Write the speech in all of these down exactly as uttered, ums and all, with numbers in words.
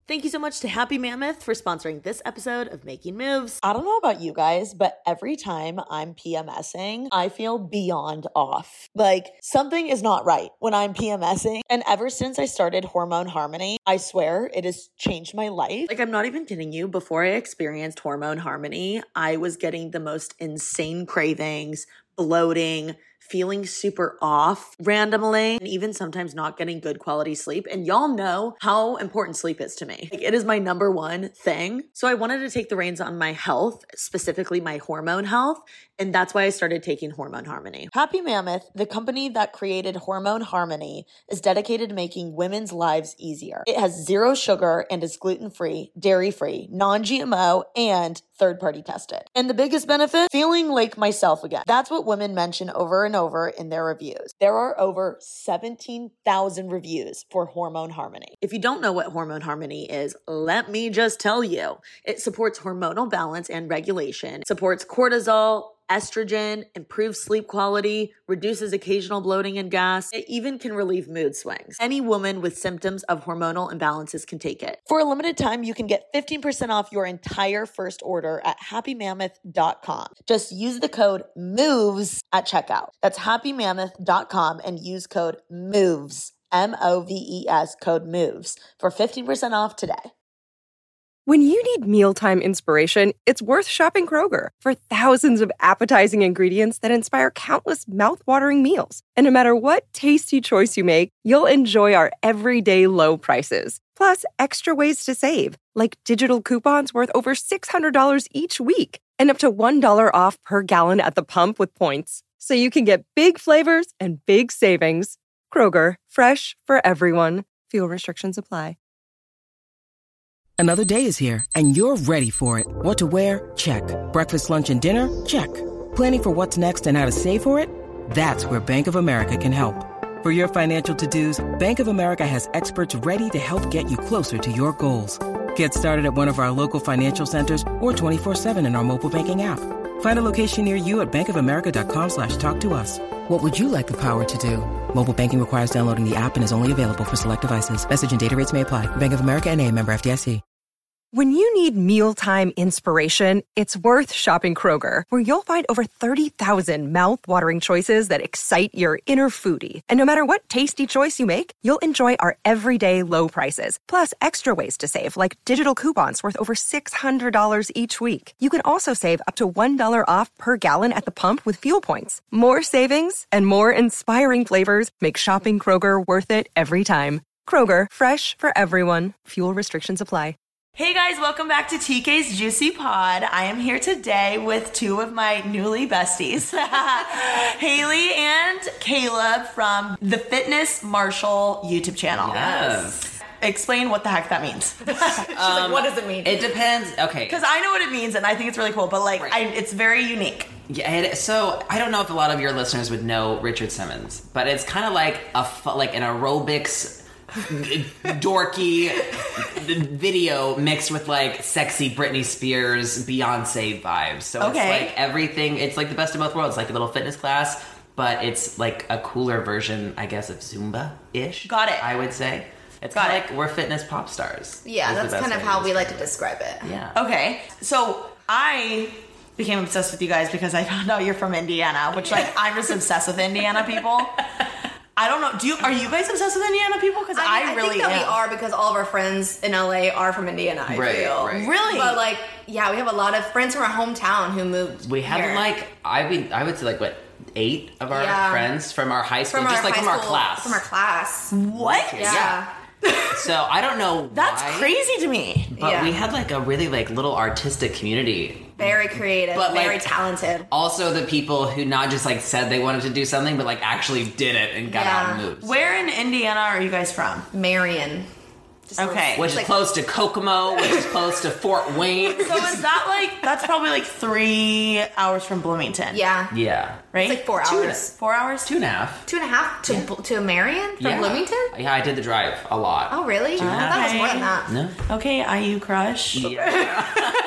Thank you so much to Happy Mammoth for sponsoring this episode of Making Moves. I don't know about you guys, but every time I'm PMSing, I feel beyond off. Like something is not right when I'm PMSing. And ever since I started Hormone Harmony, I swear it has changed my life. Like I'm not even kidding you. Before I experienced Hormone Harmony, I was getting the most insane cravings, bloating, feeling super off randomly, and even sometimes not getting good quality sleep. And y'all know how important sleep is to me. Like, it is my number one thing. So I wanted to take the reins on my health, specifically my hormone health. And that's why I started taking Hormone Harmony. Happy Mammoth, the company that created Hormone Harmony, is dedicated to making women's lives easier. It has zero sugar and is gluten-free, dairy-free, non-G M O, and third-party tested. And the biggest benefit? Feeling like myself again. That's what women mention over and over in their reviews. There are over seventeen thousand reviews for Hormone Harmony. If you don't know what Hormone Harmony is, let me just tell you. It supports hormonal balance and regulation, supports cortisol, estrogen, improves sleep quality, reduces occasional bloating and gas. It even can relieve mood swings. Any woman with symptoms of hormonal imbalances can take it. For a limited time, you can get fifteen percent off your entire first order at happy mammoth dot com. Just use the code MOVES at checkout. That's happy mammoth dot com and use code MOVES, M O V E S, code MOVES for fifteen percent off today. When you need mealtime inspiration, it's worth shopping Kroger for thousands of appetizing ingredients that inspire countless mouth-watering meals. And no matter what tasty choice you make, you'll enjoy our everyday low prices. Plus, extra ways to save, like digital coupons worth over six hundred dollars each week and up to one dollar off per gallon at the pump with points. So you can get big flavors and big savings. Kroger, fresh for everyone. Fuel restrictions apply. Another day is here, and you're ready for it. What to wear? Check. Breakfast, lunch, and dinner? Check. Planning for what's next and how to save for it? That's where Bank of America can help. For your financial to-dos, Bank of America has experts ready to help get you closer to your goals. Get started at one of our local financial centers or twenty-four seven in our mobile banking app. Find a location near you at bankofamerica.com slash talk to us. What would you like the power to do? Mobile banking requires downloading the app and is only available for select devices. Message and data rates may apply. Bank of America N A, member F D I C. When you need mealtime inspiration, it's worth shopping Kroger, where you'll find over thirty thousand mouth-watering choices that excite your inner foodie. And no matter what tasty choice you make, you'll enjoy our everyday low prices, plus extra ways to save, like digital coupons worth over six hundred dollars each week. You can also save up to one dollar off per gallon at the pump with fuel points. More savings and more inspiring flavors make shopping Kroger worth it every time. Kroger, fresh for everyone. Fuel restrictions apply. Hey guys, welcome back to T K's Juicy Pod. I am here today with two of my newly besties, Haley and Caleb from the Fitness Marshall YouTube channel. Yes. Explain what the heck that means. She's Um, like, what does it mean? It depends. Okay. Because I know what it means and I think it's really cool, but like, Right. I, it's very unique. Yeah. It, so I don't know if a lot of your listeners would know Richard Simmons, but it's kind of like a fu- like an aerobics dorky video mixed with like sexy Britney Spears, Beyonce vibes. So Okay. it's like everything. It's like the best of both worlds. Like a little fitness class, but it's like a cooler version, I guess, of Zumba-ish. Got it. I would say. It's Got kind it. of like we're fitness pop stars. Yeah, is the that's best kind of way how we like to describe describe it. it. Yeah. Okay, so I became obsessed with you guys because I found out you're from Indiana, which like I'm just obsessed with Indiana people. I don't know. Do you are you guys obsessed with Indiana people? Because I, I, mean, I really think that am. we are because all of our friends in L A are from Indiana. I Right, feel. right. Really? But like, yeah, we have a lot of friends from our hometown who moved. We have here. like I would I would say like what eight of our Yeah. friends from our high school, from just our like high from our school- class. From our class. What? Yeah. Yeah. So I don't know. That's why, crazy to me. But Yeah. we had like a really like little artistic community. Very creative, But, very like, talented. Also, the people who not just like said they wanted to do something, but like actually did it and got out and Yeah. moved. Where in Indiana are you guys from? Marion. Just Okay. little- Which is like- close to Kokomo, which is close to Fort Wayne. So is that like that's probably like three hours from Bloomington? Yeah. Yeah. Right? It's like four Two and hours. Four hours? Two and a half. Two and a half to Bl- to Marion from Yeah. Bloomington? Yeah, I did the drive a lot. Oh, really? I thought it was more than that. No. Okay, I U crush. Yeah.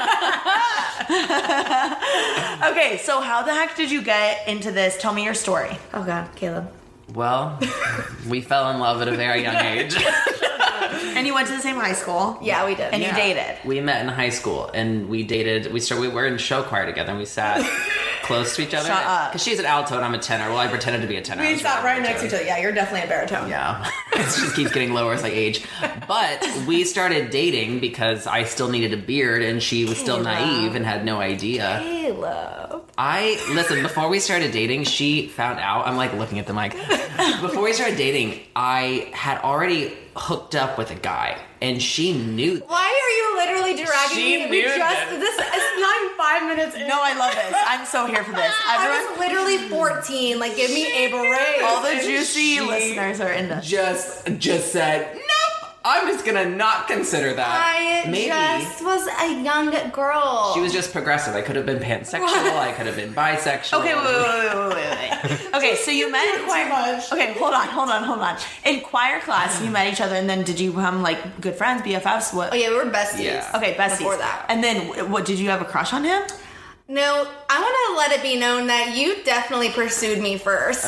Okay, so how the heck did you get into this? Tell me your story. Oh, God, Caleb. Well, we fell in love at a very young age. And And you went to the same high school. Yeah, we did. And Yeah. you dated. We met in high school, and we dated. We started. We were in show choir together, and we sat close to each other. Shut up. Because she's an alto and I'm a tenor. Well, I pretended to be a tenor. I We was sat really right next to each baritone. other. Yeah, you're definitely a baritone. Yeah, it just keeps getting lower as I age. But we started dating because I still needed a beard, and she was still naive and had no idea. Caleb. I listen. Before we started dating, she found out. I'm like looking at the mic. Before we started dating, I had already hooked up with a guy, and she knew. Why are you literally dragging She me? We knew just that. this is not even five minutes in. No, I love this. I'm so here for this. I Everyone, was literally fourteen. Like, give me a beret. all the And juicy she listeners are into. Just, just said nope. I'm just gonna not consider that. I Maybe. just was a young girl. She was just progressive. I could have been pansexual. I could have been bisexual. Okay, wait, wait, wait, wait, wait, wait. Okay, so you met in choir. much. Okay, hold on, hold on, hold on. In choir class, you met each other, and then did you become like good friends, B F Fs? What? Oh yeah, we were besties. Yeah. Okay, besties. Before that. And then, what did you have a crush on him? No, I want to let it be known that you definitely pursued me first.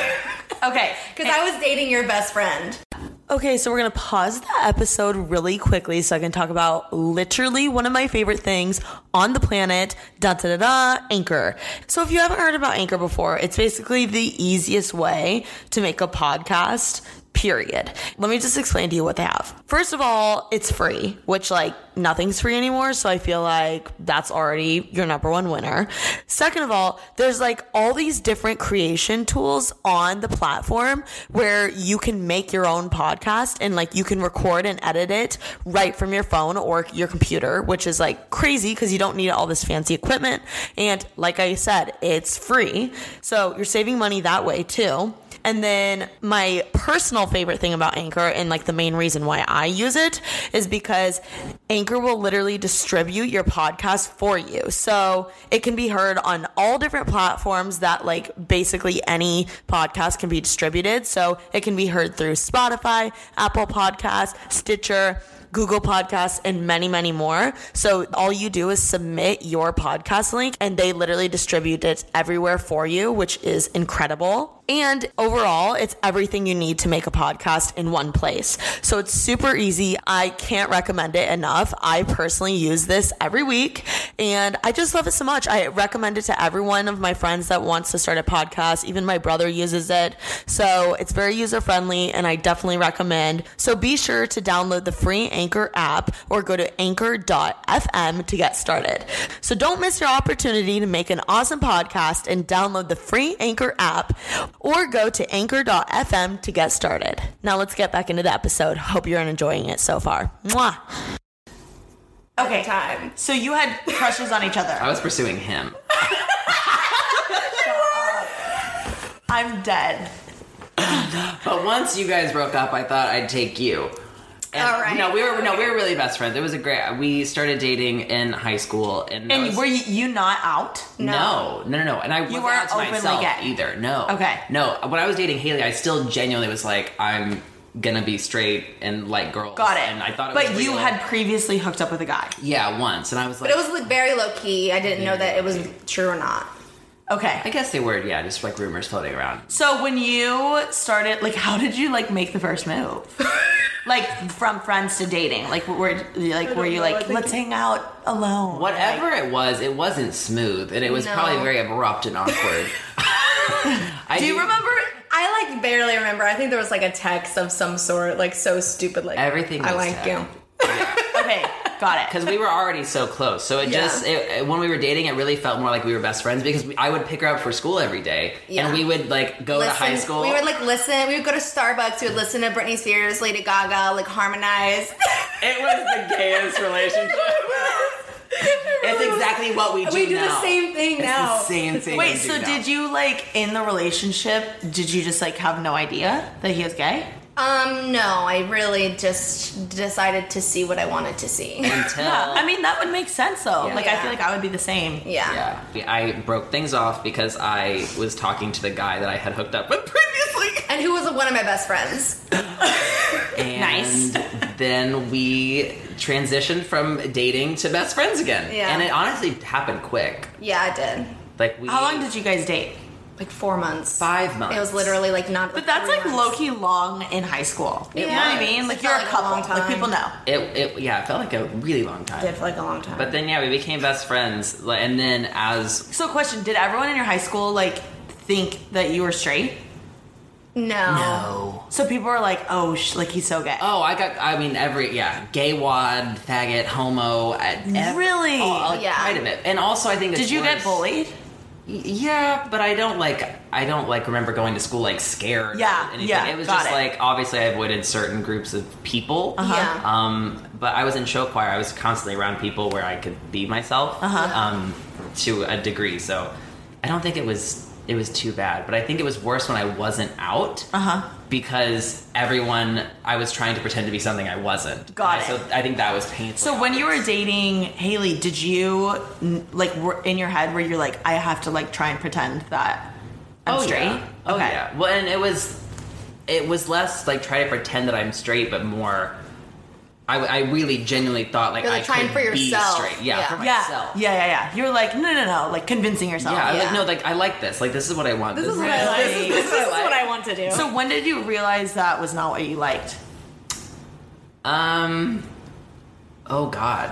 Okay, Because I was dating your best friend. Okay, so we're going to pause the episode really quickly so I can talk about literally one of my favorite things on the planet, da da da da, Anchor. So if you haven't heard about Anchor before, it's basically the easiest way to make a podcast, period. Let me just explain to you what they have. First of all, it's free, which like nothing's free anymore. So I feel like that's already your number one winner. Second of all, there's like all these different creation tools on the platform where you can make your own podcast and like you can record and edit it right from your phone or your computer, which is like crazy because you don't need all this fancy equipment. And like I said, it's free. So you're saving money that way too. And then my personal favorite thing about Anchor and like the main reason why I use it is because Anchor will literally distribute your podcast for you. So it can be heard on all different platforms that like basically any podcast can be distributed. So it can be heard through Spotify, Apple Podcasts, Stitcher, Google Podcasts, and many, many more. So all you do is submit your podcast link and they literally distribute it everywhere for you, which is incredible. And overall, it's everything you need to make a podcast in one place. So it's super easy. I can't recommend it enough. I personally use this every week and I just love it so much. I recommend it to every one of my friends that wants to start a podcast. Even my brother uses it. So it's very user friendly and I definitely recommend. So be sure to download the free Anchor app or go to anchor dot f m to get started. So don't miss your opportunity to make an awesome podcast and download the free Anchor app or go to anchor dot f m to get started. Now let's get back into the episode. Hope you're enjoying it so far. Mwah. Okay, Time. so you had crushes on each other. I was pursuing him. I'm dead. But once you guys broke up, I thought I'd take you. And All right. No, we were no, we were really best friends. It was a great. We started dating in high school, and that And was- were you, you not out? No, no, no, no. And I wasn't weren't out to openly myself gay? either. No. Okay. No. When I was dating Haley, I still genuinely was like, I'm gonna be straight and like girls. Got it. And I thought it but was you real. had previously hooked up with a guy. Yeah, once, and I was like, But it was like very low key. I didn't know that it was true or not. Okay. I guess they were, yeah, just like rumors floating around. So when you started, like, how did you like make the first move? Like from friends to dating, like were like were you like let's hang out alone? Whatever it was, it wasn't smooth, and it was No. probably very abrupt and awkward. I Do you remember? I like barely remember. I think there was like a text of some sort, like so stupid. Like Everything I was like text. you. Okay, got it. Because we were already so close, so it Yeah. just it, when we were dating, it really felt more like we were best friends because we, I would pick her up for school every day, Yeah. and we would like go to high school. We would like listen. We would go to Starbucks. We would listen to Britney Spears, Lady Gaga, like harmonize. It was the gayest relationship. It's exactly what we do We do now. the same thing It's now. the same thing. Wait, we do so now. did you like in the relationship? Did you just like have no idea that he was gay? Um, no, I really just decided to see what I wanted to see. Until Yeah, I mean that would make sense though. Yeah. Like I Yeah. feel like I would be the same. Yeah. yeah, I broke things off because I was talking to the guy that I had hooked up with previously. And who was one of my best friends? And Nice. then we transitioned from dating to best friends again. Yeah. And it honestly happened quick. Yeah, I did. Like we How long did you guys date? like four months. Five months. It was literally like not. But that's like low key long in high school. You know what I mean? Like It you're a felt like a couple. long time. Like people know. It, it yeah, it felt like a really long time. It did for like a long time. But then yeah, we became best friends, like, and then as So question, did everyone in your high school like think that you were straight? no. no. So people were like, oh, sh- like he's so gay. Oh, I got. I mean, every yeah, gay, wad, faggot, homo. Ev- Really? Oh, Yeah. quite a bit. And also, I think it's Did you get worse- bullied? Y- Yeah, but I don't like. I don't like remember going to school like scared. Yeah, or anything. yeah, It was got just it. like obviously I avoided certain groups of people. Yeah. Um, but I was in show choir. I was constantly around people where I could be myself. Uh-huh. Um, to a degree. So I don't think it was. It was too bad, but I think it was worse when I wasn't out Uh-huh. because everyone I was trying to pretend to be something I wasn't. Got So it. I think that was painful. So when you were dating Haley, did you n- like were in your head where you're like, I have to like try and pretend that I'm oh, straight? Yeah. Oh Okay. yeah. Well, and it was it was less like try to pretend that I'm straight, but more. I, I really genuinely thought like You're, like, I trying could for be yourself. straight. Yeah, Yeah. for Yeah. myself. Yeah, yeah, yeah. You're like, no, no, no, like convincing yourself. Yeah, I Yeah. like no, like I like this. Like this is what I want. This is what I like. This is, this is what I want to do. So when did you realize that was not what you liked? Um. Oh God.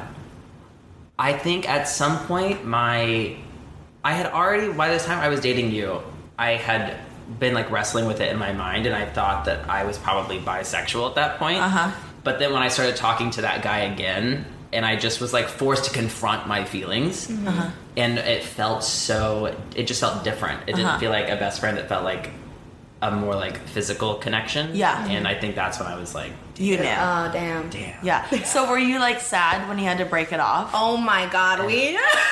I think at some point my, I had already by the time I was dating you, I had been like wrestling with it in my mind, and I thought that I was probably bisexual at that point. Uh-huh. But then when I started talking to that guy again, and I just was like forced to confront my feelings, Uh-huh. and it felt so. It just felt different. It didn't Uh-huh. feel like a best friend. It felt like a more like physical connection. Yeah. And I think that's when I was like, You knew. Oh damn. damn. Yeah. So were you like sad when you had to break it off? Oh my god, we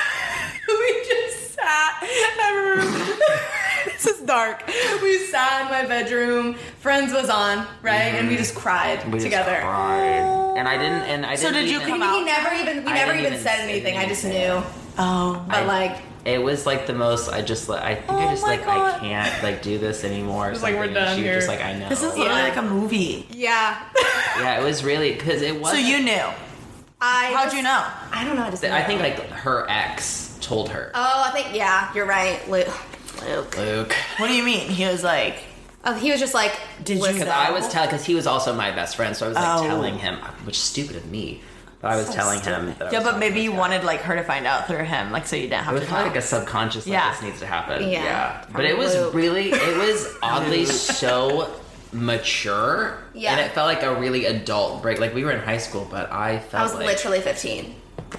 we just sat. I remember this is dark. We sat in my bedroom. Friends was on, right, and we just cried We together. Just cried. And I didn't. And I So didn't did you even- come He out? never even we I never didn't even even said say anything. I just anything. knew. Oh. But I- like It was like the most. I just. like I think Oh I just my like God. I can't like do this anymore. Or It's like, something. we're And done she was here. just like I know. This is literally Yeah. like a movie. yeah. yeah, it was really because it was. So you knew. I How'd just- you know? I don't know. I just I knew. think like her ex told her. Oh, I think yeah. You're right, Luke. Luke. Luke. What do you mean? He was like, Oh, he was just like, Did you listen, know? I was telling because he was also my best friend, so I was like Oh. telling him, which is stupid of me, but I was telling him. That I yeah, was but talking maybe to you this guy. wanted like her to find out through him, like so you didn't It have was to probably tell. like a subconscious like Yeah. this needs to happen. Yeah. Yeah. But it was Luke. really it was oddly so mature. Yeah. And it felt like a really adult break. Like we were in high school, but I felt I was like literally fifteen.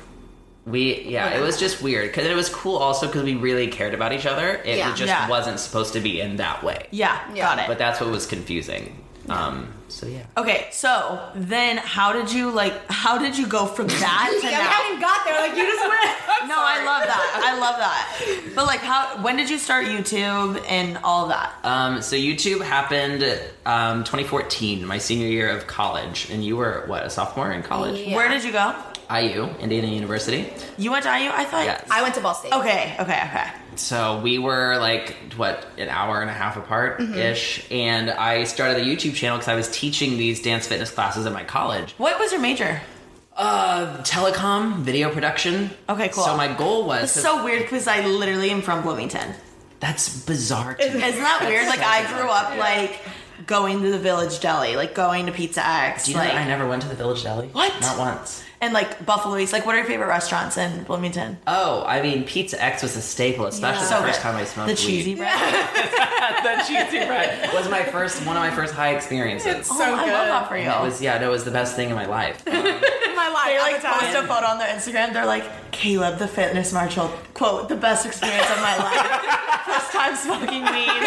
we yeah, it was just weird because it was cool also because we really cared about each other. It Yeah. just Yeah. wasn't supposed to be in that way. Yeah, Yeah. got it. But that's what was confusing. Um so yeah. Okay, so then how did you like? How did you go from that to I now? haven't even got there. Like you just went. No, I love that. I love that. But like, how? When did you start YouTube and all of that? Um, so YouTube happened um, twenty fourteen, my senior year of college, and you were what, a sophomore in college? Yeah. Where did you go? I U, Indiana University. You went to I U? I thought. Yes. I went to Ball State. Okay, okay, okay. So we were like what, an hour and a half apart ish, and I started a YouTube channel because I was teaching these dance fitness classes at my college. What was your major? Uh, telecom, video production. Okay, cool. So my goal was It's so weird because I literally am from Bloomington. that's bizarre. To me. Isn't that weird? Like I grew up like going to the Village Deli, like going to Pizza X, Do you know like that I never went to the Village Deli? What? Not once. and like Buffalo's. Like, what are your favorite restaurants in Bloomington? Oh, I mean, Pizza X was a staple, especially Yeah. the So first good. time I smoked The cheesy weed. bread. The cheesy bread was my first, one of my first high experiences. Oh, I love that for you. It was, yeah, no, it was the best thing in my life. Um, In my life. They at like the time. post a photo on their Instagram. They're like, Caleb, the fitness marshal, quote, the best experience of my life. First time smoking weed.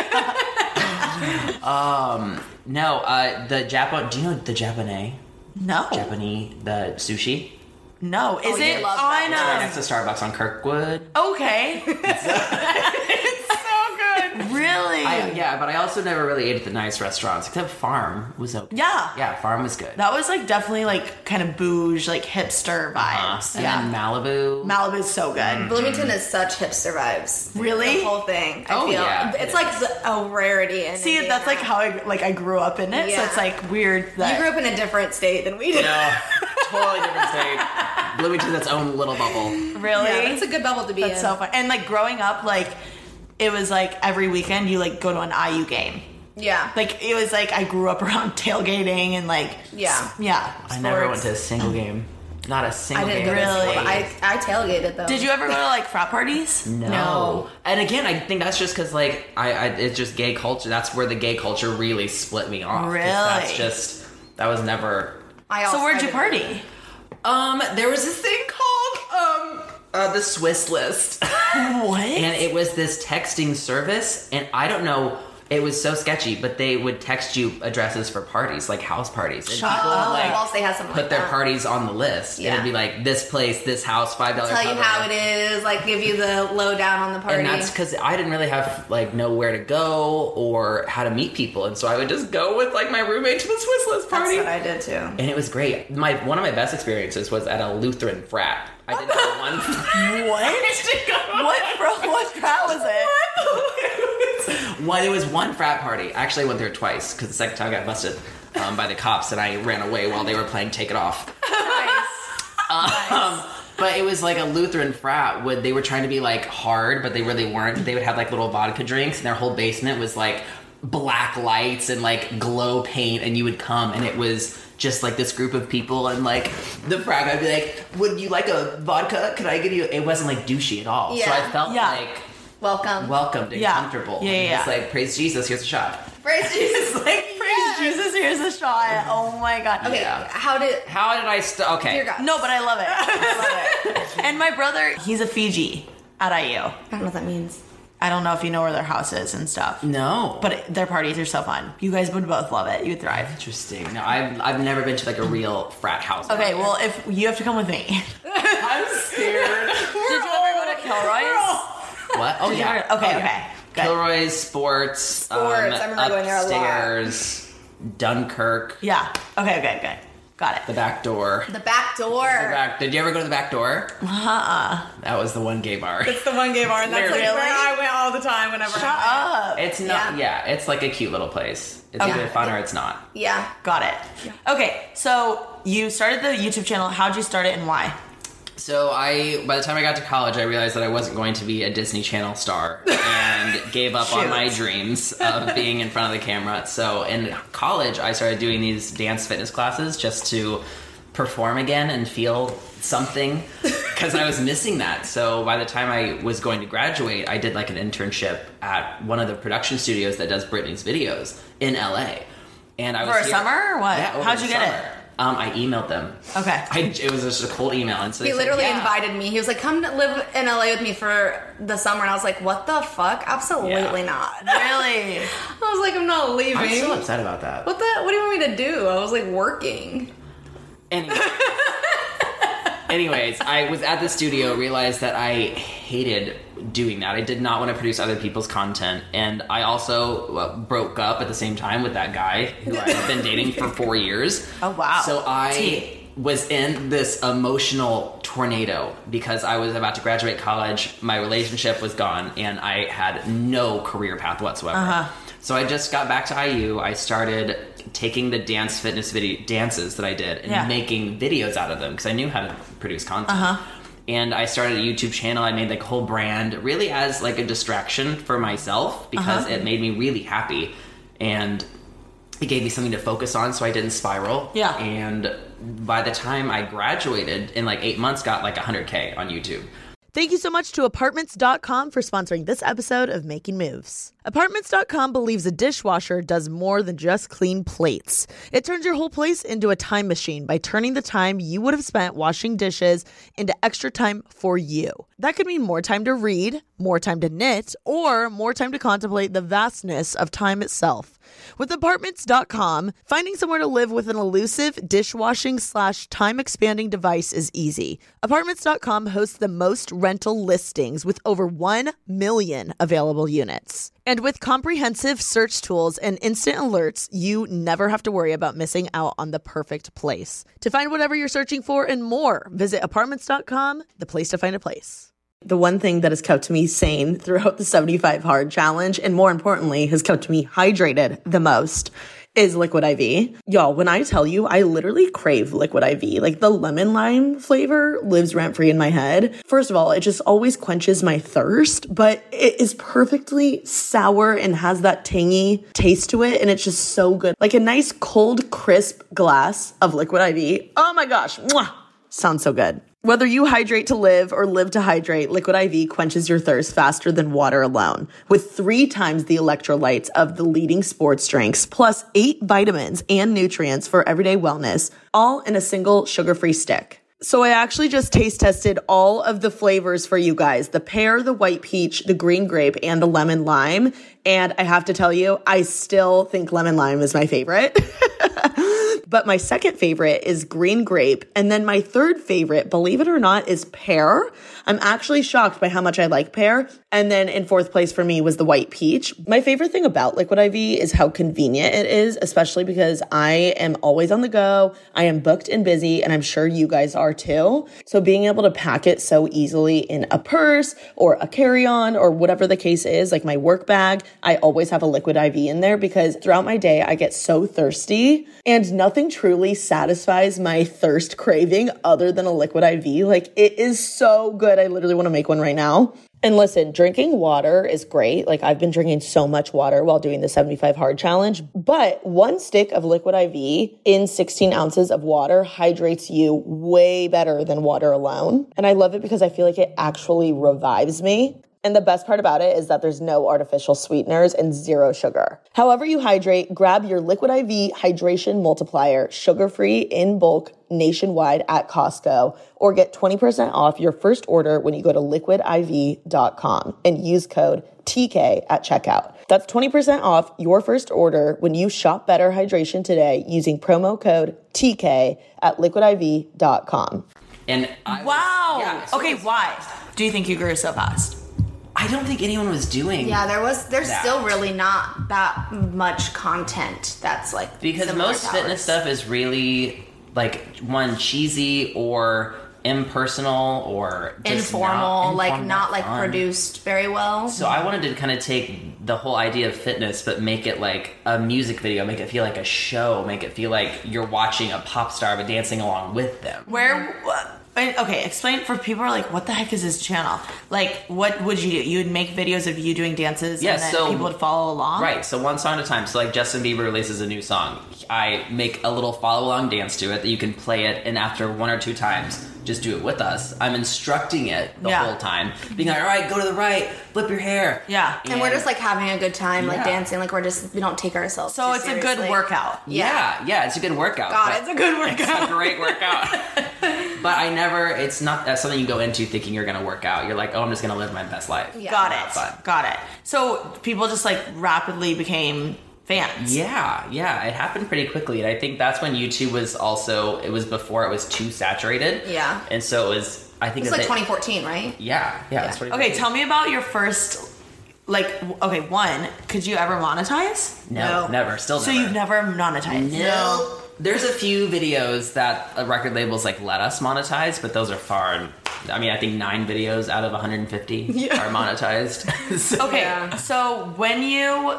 no, uh, the Japo, do you know the Japanese? No, Japanese, the sushi? no. Is Oh, you it love on? that. Right next to Starbucks on Kirkwood. Okay. It's so good. Really? I, yeah, but I also never really ate at the nice restaurants, except Farm was okay. Yeah. Yeah, Farm was good. That was like definitely like kind of bouge, like hipster Uh, vibes. and yeah. then Malibu. Malibu's so good. Bloomington is such hipster vibes. Really? The whole thing. I Oh, feel. yeah, It's it like is. the- a rarity. In See, Indiana. that's like how I like I grew up in it, so Yeah. it's like weird that You grew up in a different state than we did. No, totally different state. Bloomington's its own little bubble. really. Yeah, it's a good bubble to be That's in. so fun. And like growing up, like it was like every weekend you like go to an I U game. Yeah. Like it was like I grew up around tailgating and like Yeah. yeah. I never Sports. went to a single game. Not a I single didn't game. go to Really? school, but I, I tailgated though. Did you ever go to like frat parties? No. No. And again, I think that's just because, like, I, I, it's just gay culture. That's where the gay culture really split me off. 'Cause Really? That's just, that was never. I So also, where'd I you didn't- party? Um, there was this thing called, um, uh, the Swiss List. What? And it was this texting service, and I don't know, it was so sketchy, but they would text you addresses for parties, like house parties. And Shut people up. would, like, Walls, they had something put like their that. parties on the list. Yeah. It'd be like, this place, this house, five dollars Tell you cover. how it is, like give you the lowdown on the party. And that's because I didn't really have like know where to go or how to meet people, and so I would just go with like my roommate to the Swiss List That's party, what I did too. and it was great. My one of my best experiences was at a Lutheran frat. I did that one. What? What, bro? What frat was it? One, it was one frat party. Actually, I went there twice because the second time I got busted um, by the cops, and I ran away while they were playing Take It Off. Um, but it was like a Lutheran frat. Would they were trying to be like hard, but they really weren't. They would have like little vodka drinks, and their whole basement was like black lights and like glow paint, and you would come, and it was just like this group of people, and like the frat guy would be like, "Would you like a vodka? Could I give you?" It wasn't like douchey at all. So Yeah. I felt Yeah. like Welcome. welcomed and Yeah. comfortable. Yeah, yeah, And It's yeah. like, praise Jesus, here's a shot. Praise Jesus. Like, praise Jesus, here's a shot. Oh my God. Okay, Yeah. how did... How did I st- Okay. Dear God. No, but I love it. I love it. And my brother, he's a Fiji at I U. I don't know what that means. I don't know if you know where their house is and stuff. No. But it- their parties are so fun. You guys would both love it. You'd thrive. Interesting. No, I've, I've never been to like a real frat house. Okay, well, if you have to come with me. I'm scared. Did you ever go to Kilroy's? What? Oh, Did you yeah. ever- okay, Oh, yeah. okay. Good. Kilroy's, Sports. Sports, I remember going there a lot. Upstairs, Dunkirk, Yeah. Okay, okay, good. Got it. the back door. The back door. The back. Did you ever go to the back door? Uh-uh. That was the one gay bar. It's the one gay bar, and that's like Really? where I went all the time whenever. Shut up. It's not. Yeah. it's like a cute little place. It's Okay. either fun or it's not. Yeah. Got it. Okay, so you started the YouTube channel. How'd you start it and why? So I, by the time I got to college, I realized that I wasn't going to be a Disney Channel star and gave up on Shoot. my dreams of being in front of the camera. So in college, I started doing these dance fitness classes just to perform again and feel something because I was missing that. So by the time I was going to graduate, I did like an internship at one of the production studios that does Britney's videos in L A. And I was For a here- summer or what? Yeah, over How'd the you get summer. it? Um, I emailed them. Okay. I, it was just a cold email, and so they He said, literally "Yeah." invited me. He was like, come to live in L A with me for the summer. And I was like, what the fuck? Absolutely Yeah. not. Really? I was like, I'm not leaving. I'm so upset about that. What the? What do you want me to do? I was like working. Anyway. Anyways, I was at the studio, realized that I hated doing that. I did not want to produce other people's content. And I also uh, broke up at the same time with that guy who I had been dating for four years. Oh, wow. So I Tea. was in this emotional tornado because I was about to graduate college. My relationship was gone, and I had no career path whatsoever. Uh-huh. So I just got back to I U. I started taking the dance fitness video dances that I did and Yeah. making videos out of them because I knew how to produce content. Uh-huh. And I started a YouTube channel. I made like a whole brand really as like a distraction for myself because Uh-huh. it made me really happy. And it gave me something to focus on so I didn't spiral. Yeah. And by the time I graduated, in like eight months, got like one hundred K on YouTube. Thank you so much to Apartments dot com for sponsoring this episode of Making Moves. Apartments dot com believes a dishwasher does more than just clean plates. It turns your whole place into a time machine by turning the time you would have spent washing dishes into extra time for you. That could mean more time to read, more time to knit, or more time to contemplate the vastness of time itself. With Apartments dot com, finding somewhere to live with an elusive dishwashing slash time expanding device is easy. Apartments dot com hosts the most rental listings with over one million available units. And with comprehensive search tools and instant alerts, you never have to worry about missing out on the perfect place. To find whatever you're searching for and more, visit Apartments dot com, the place to find a place. The one thing that has kept me sane throughout the seventy-five hard challenge, and more importantly, has kept me hydrated the most, is Liquid I V. Y'all, when I tell you, I literally crave Liquid I V. Like the lemon lime flavor lives rent free in my head. First of all, it just always quenches my thirst, but it is perfectly sour and has that tangy taste to it. And it's just so good. Like a nice cold, crisp glass of Liquid I V. Oh my gosh. Mwah. Sounds so good. Whether you hydrate to live or live to hydrate, Liquid I V quenches your thirst faster than water alone. With three times the electrolytes of the leading sports drinks, plus eight vitamins and nutrients for everyday wellness, all in a single sugar-free stick. So I actually just taste tested all of the flavors for you guys. The pear, the white peach, the green grape, and the lemon lime. And I have to tell you, I still think lemon lime is my favorite. But my second favorite is green grape. And then my third favorite, believe it or not, is pear. I'm actually shocked by how much I like pear. And then in fourth place for me was the white peach. My favorite thing about Liquid I V is how convenient it is, especially because I am always on the go. I am booked and busy, and I'm sure you guys are too. So being able to pack it so easily in a purse or a carry-on or whatever the case is, like my work bag, I always have a Liquid I V in there because throughout my day, I get so thirsty and nothing truly satisfies my thirst craving other than a Liquid I V. Like it is so good. I literally want to make one right now. And listen, drinking water is great. Like I've been drinking so much water while doing the seventy-five hard challenge, but one stick of Liquid I V in sixteen ounces of water hydrates you way better than water alone. And I love it because I feel like it actually revives me. And the best part about it is that there's no artificial sweeteners and zero sugar. However you hydrate, grab your Liquid I V Hydration Multiplier, sugar-free in bulk nationwide at Costco, or get twenty percent off your first order when you go to liquid I V dot com and use code T K at checkout. That's twenty percent off your first order when you shop Better Hydration today using promo code T K at liquid I V dot com. And I Wow. Was, yeah, so okay, was, why do you think you grew so fast? I don't think anyone was doing Yeah, there was. There's that. still really not that much content that's like because similar most to fitness ours. stuff is really like one cheesy or impersonal or just informal, not, like informal, not like fun. produced very well. So I wanted to kind of take the whole idea of fitness, but make it like a music video, make it feel like a show, make it feel like you're watching a pop star but dancing along with them. Where? Okay, explain for people who are like, what the heck is this channel? Like, what would you do? You would make videos of you doing dances, Yeah, and then so- people would follow along. Right, so one song at a time. So like Justin Bieber releases a new song. I make a little follow-along dance to it that you can play it, and after one or two times, just do it with us. I'm instructing it the Yeah. whole time. Being like, all right, go to the right, flip your hair. Yeah. And we're just like having a good time, like Yeah. dancing. Like we're just, we don't take ourselves So too it's a seriously. good workout. Yeah, yeah, it's a good workout. God, but it's a good It's a workout. great workout. But I never, it's not that's something you go into thinking you're going to work out. You're like, oh, I'm just going to live my best life. Yeah. Got Have it. fun. Got it. So people just like rapidly became fans. Yeah, yeah, it happened pretty quickly, and I think that's when YouTube was also. It was before it was too saturated. Yeah. and so it was. I think It's that like they- twenty fourteen, right? Yeah, yeah. It's Okay, 2014. tell me about your first. Like, okay, one, could you ever monetize? No, never. Still So never. you've never monetized? No. There's a few videos that uh, record labels like let us monetize, but those are far. I mean, I think nine videos out of one hundred fifty are monetized. So- Okay, Yeah. so when you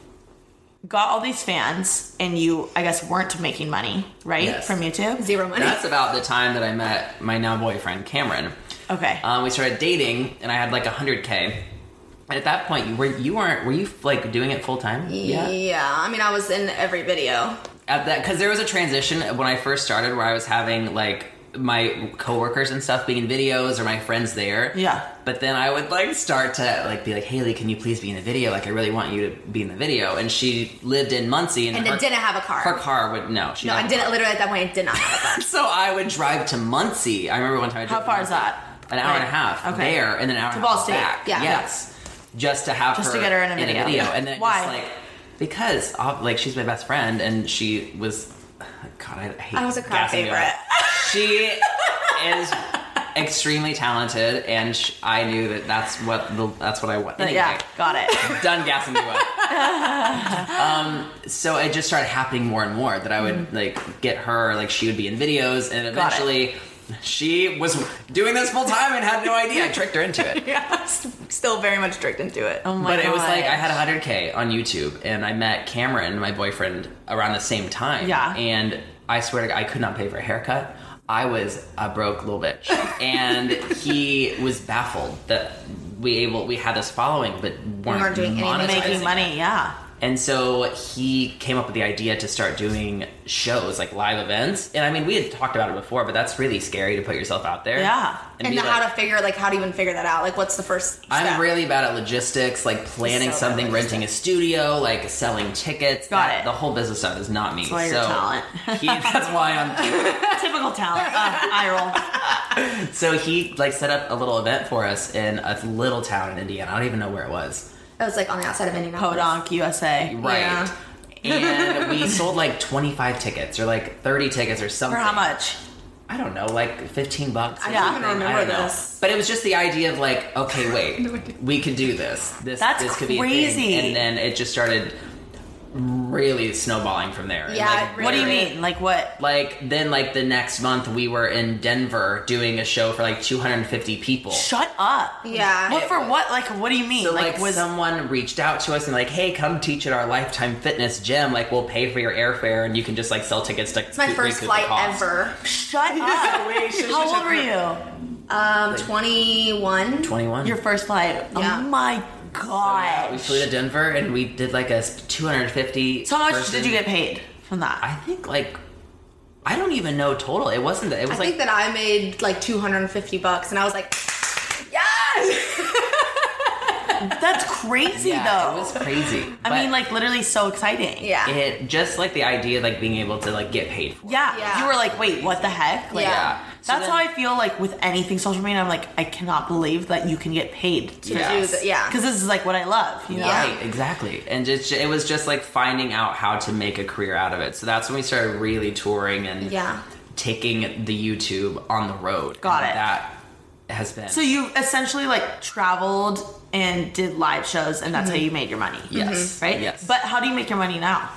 got all these fans and you, I guess, weren't making money, right, Yes. from YouTube? Zero money. That's about the time that I met my now boyfriend Cameron. Okay. Um, we started dating, and I had like one hundred K. And at that point, you were you weren't were you like doing it full time? Yeah. I mean, I was in every video. At that, because there was a transition when I first started where I was having like my coworkers and stuff being in videos or my friends there. Yeah. But then I would like start to like be like, Haley, can you please be in the video? Like, I really want you to be in the video. And she lived in Muncie, and, And her, it didn't have a car. Her car would no. She No, didn't I have a didn't. car. Literally at that point, I did not have a car. So I would drive to Muncie. I remember one time. I How drove far to is Muncie. that? An hour Right. and a half Okay. there, and then an hour To and Ball a half State. back. Yeah. Yes. Just to have Just her to get her in a video. video. And then Why? just like because uh, like she's my best friend, and she was. God, I hate. I was a crowd gassing you up. favorite. She is extremely talented, and sh- I knew that that's what the, that's what I want. Anyway, Yeah, got it. done gassing you up. um, so it just started happening more and more that I would like get her, like she would be in videos, and Got it. eventually She was doing this full time and had no idea. I tricked her into it. Yeah, still very much tricked into it. Oh my But it was God. like I had one hundred K on YouTube, and I met Cameron, my boyfriend, around the same time. Yeah. And I swear to God, I could not pay for a haircut. I was a broke little bitch. And he was baffled that we able we had this following, but weren't, weren't doing anything. monetizing Making it. money, yeah. And so he came up with the idea to start doing shows, like live events. And I mean, we had talked about it before, but that's really scary to put yourself out there. Yeah. And be how like- to figure, like, how to even figure that out? Like, what's the first step? I'm really bad at logistics, like planning So bad something, at renting a studio, like selling tickets. Got That- it. The whole business stuff is not me. That's why so you're talent. he, that's why I'm. Typical talent. Uh, eye roll. So he like set up a little event for us in a little town in Indiana. I don't even know where it was. It was, like, on the outside of Indianapolis. Podonk, U S A. Right. Yeah. And we sold like twenty-five tickets or like thirty tickets or something. For how much? I don't know, like fifteen bucks. Or I don't something. even remember I don't know. this. But it was just the idea of like, okay, wait, we could do this. This That's this could be a crazy. thing. And then it just started really snowballing from there. And, Yeah, like, it really What do you Really? mean? Like what? Like then like the next month we were in Denver doing a show for like two hundred fifty people. Shut up. Yeah. What for what? Like, what do you mean? So like, like, was someone reached out to us and like, hey, come teach at our Lifetime Fitness gym. Like we'll pay for your airfare and you can just like sell tickets to It's my first flight ever. shut up. How old were you? Um, twenty-one. twenty-one. Your first flight. Yeah. Oh my god. We flew to Denver and we did like a two hundred fifty. So how much person- did you get paid from that? I think like I don't even know total. It wasn't that. It was I like think that I made like two hundred fifty bucks, and I was like, yes! That's crazy yeah, though. it was crazy. I But mean, like literally so exciting. Yeah. it just like the idea of like being able to like get paid for. it. Yeah. Yeah. You were like, wait, what the heck? Like, Yeah. So That's then- how I feel like with anything social media. I'm like, I cannot believe that you can get paid to Yeah. do Do the- yeah. Because this is like what I love, you know? Yeah. Right, exactly. And just it was just like finding out how to make a career out of it. So that's when we started really touring and Yeah. taking the YouTube on the road. Got And it. That has been So you essentially like traveled and did live shows, and that's how you made your money. Yes. Right? Yes. But how do you make your money now?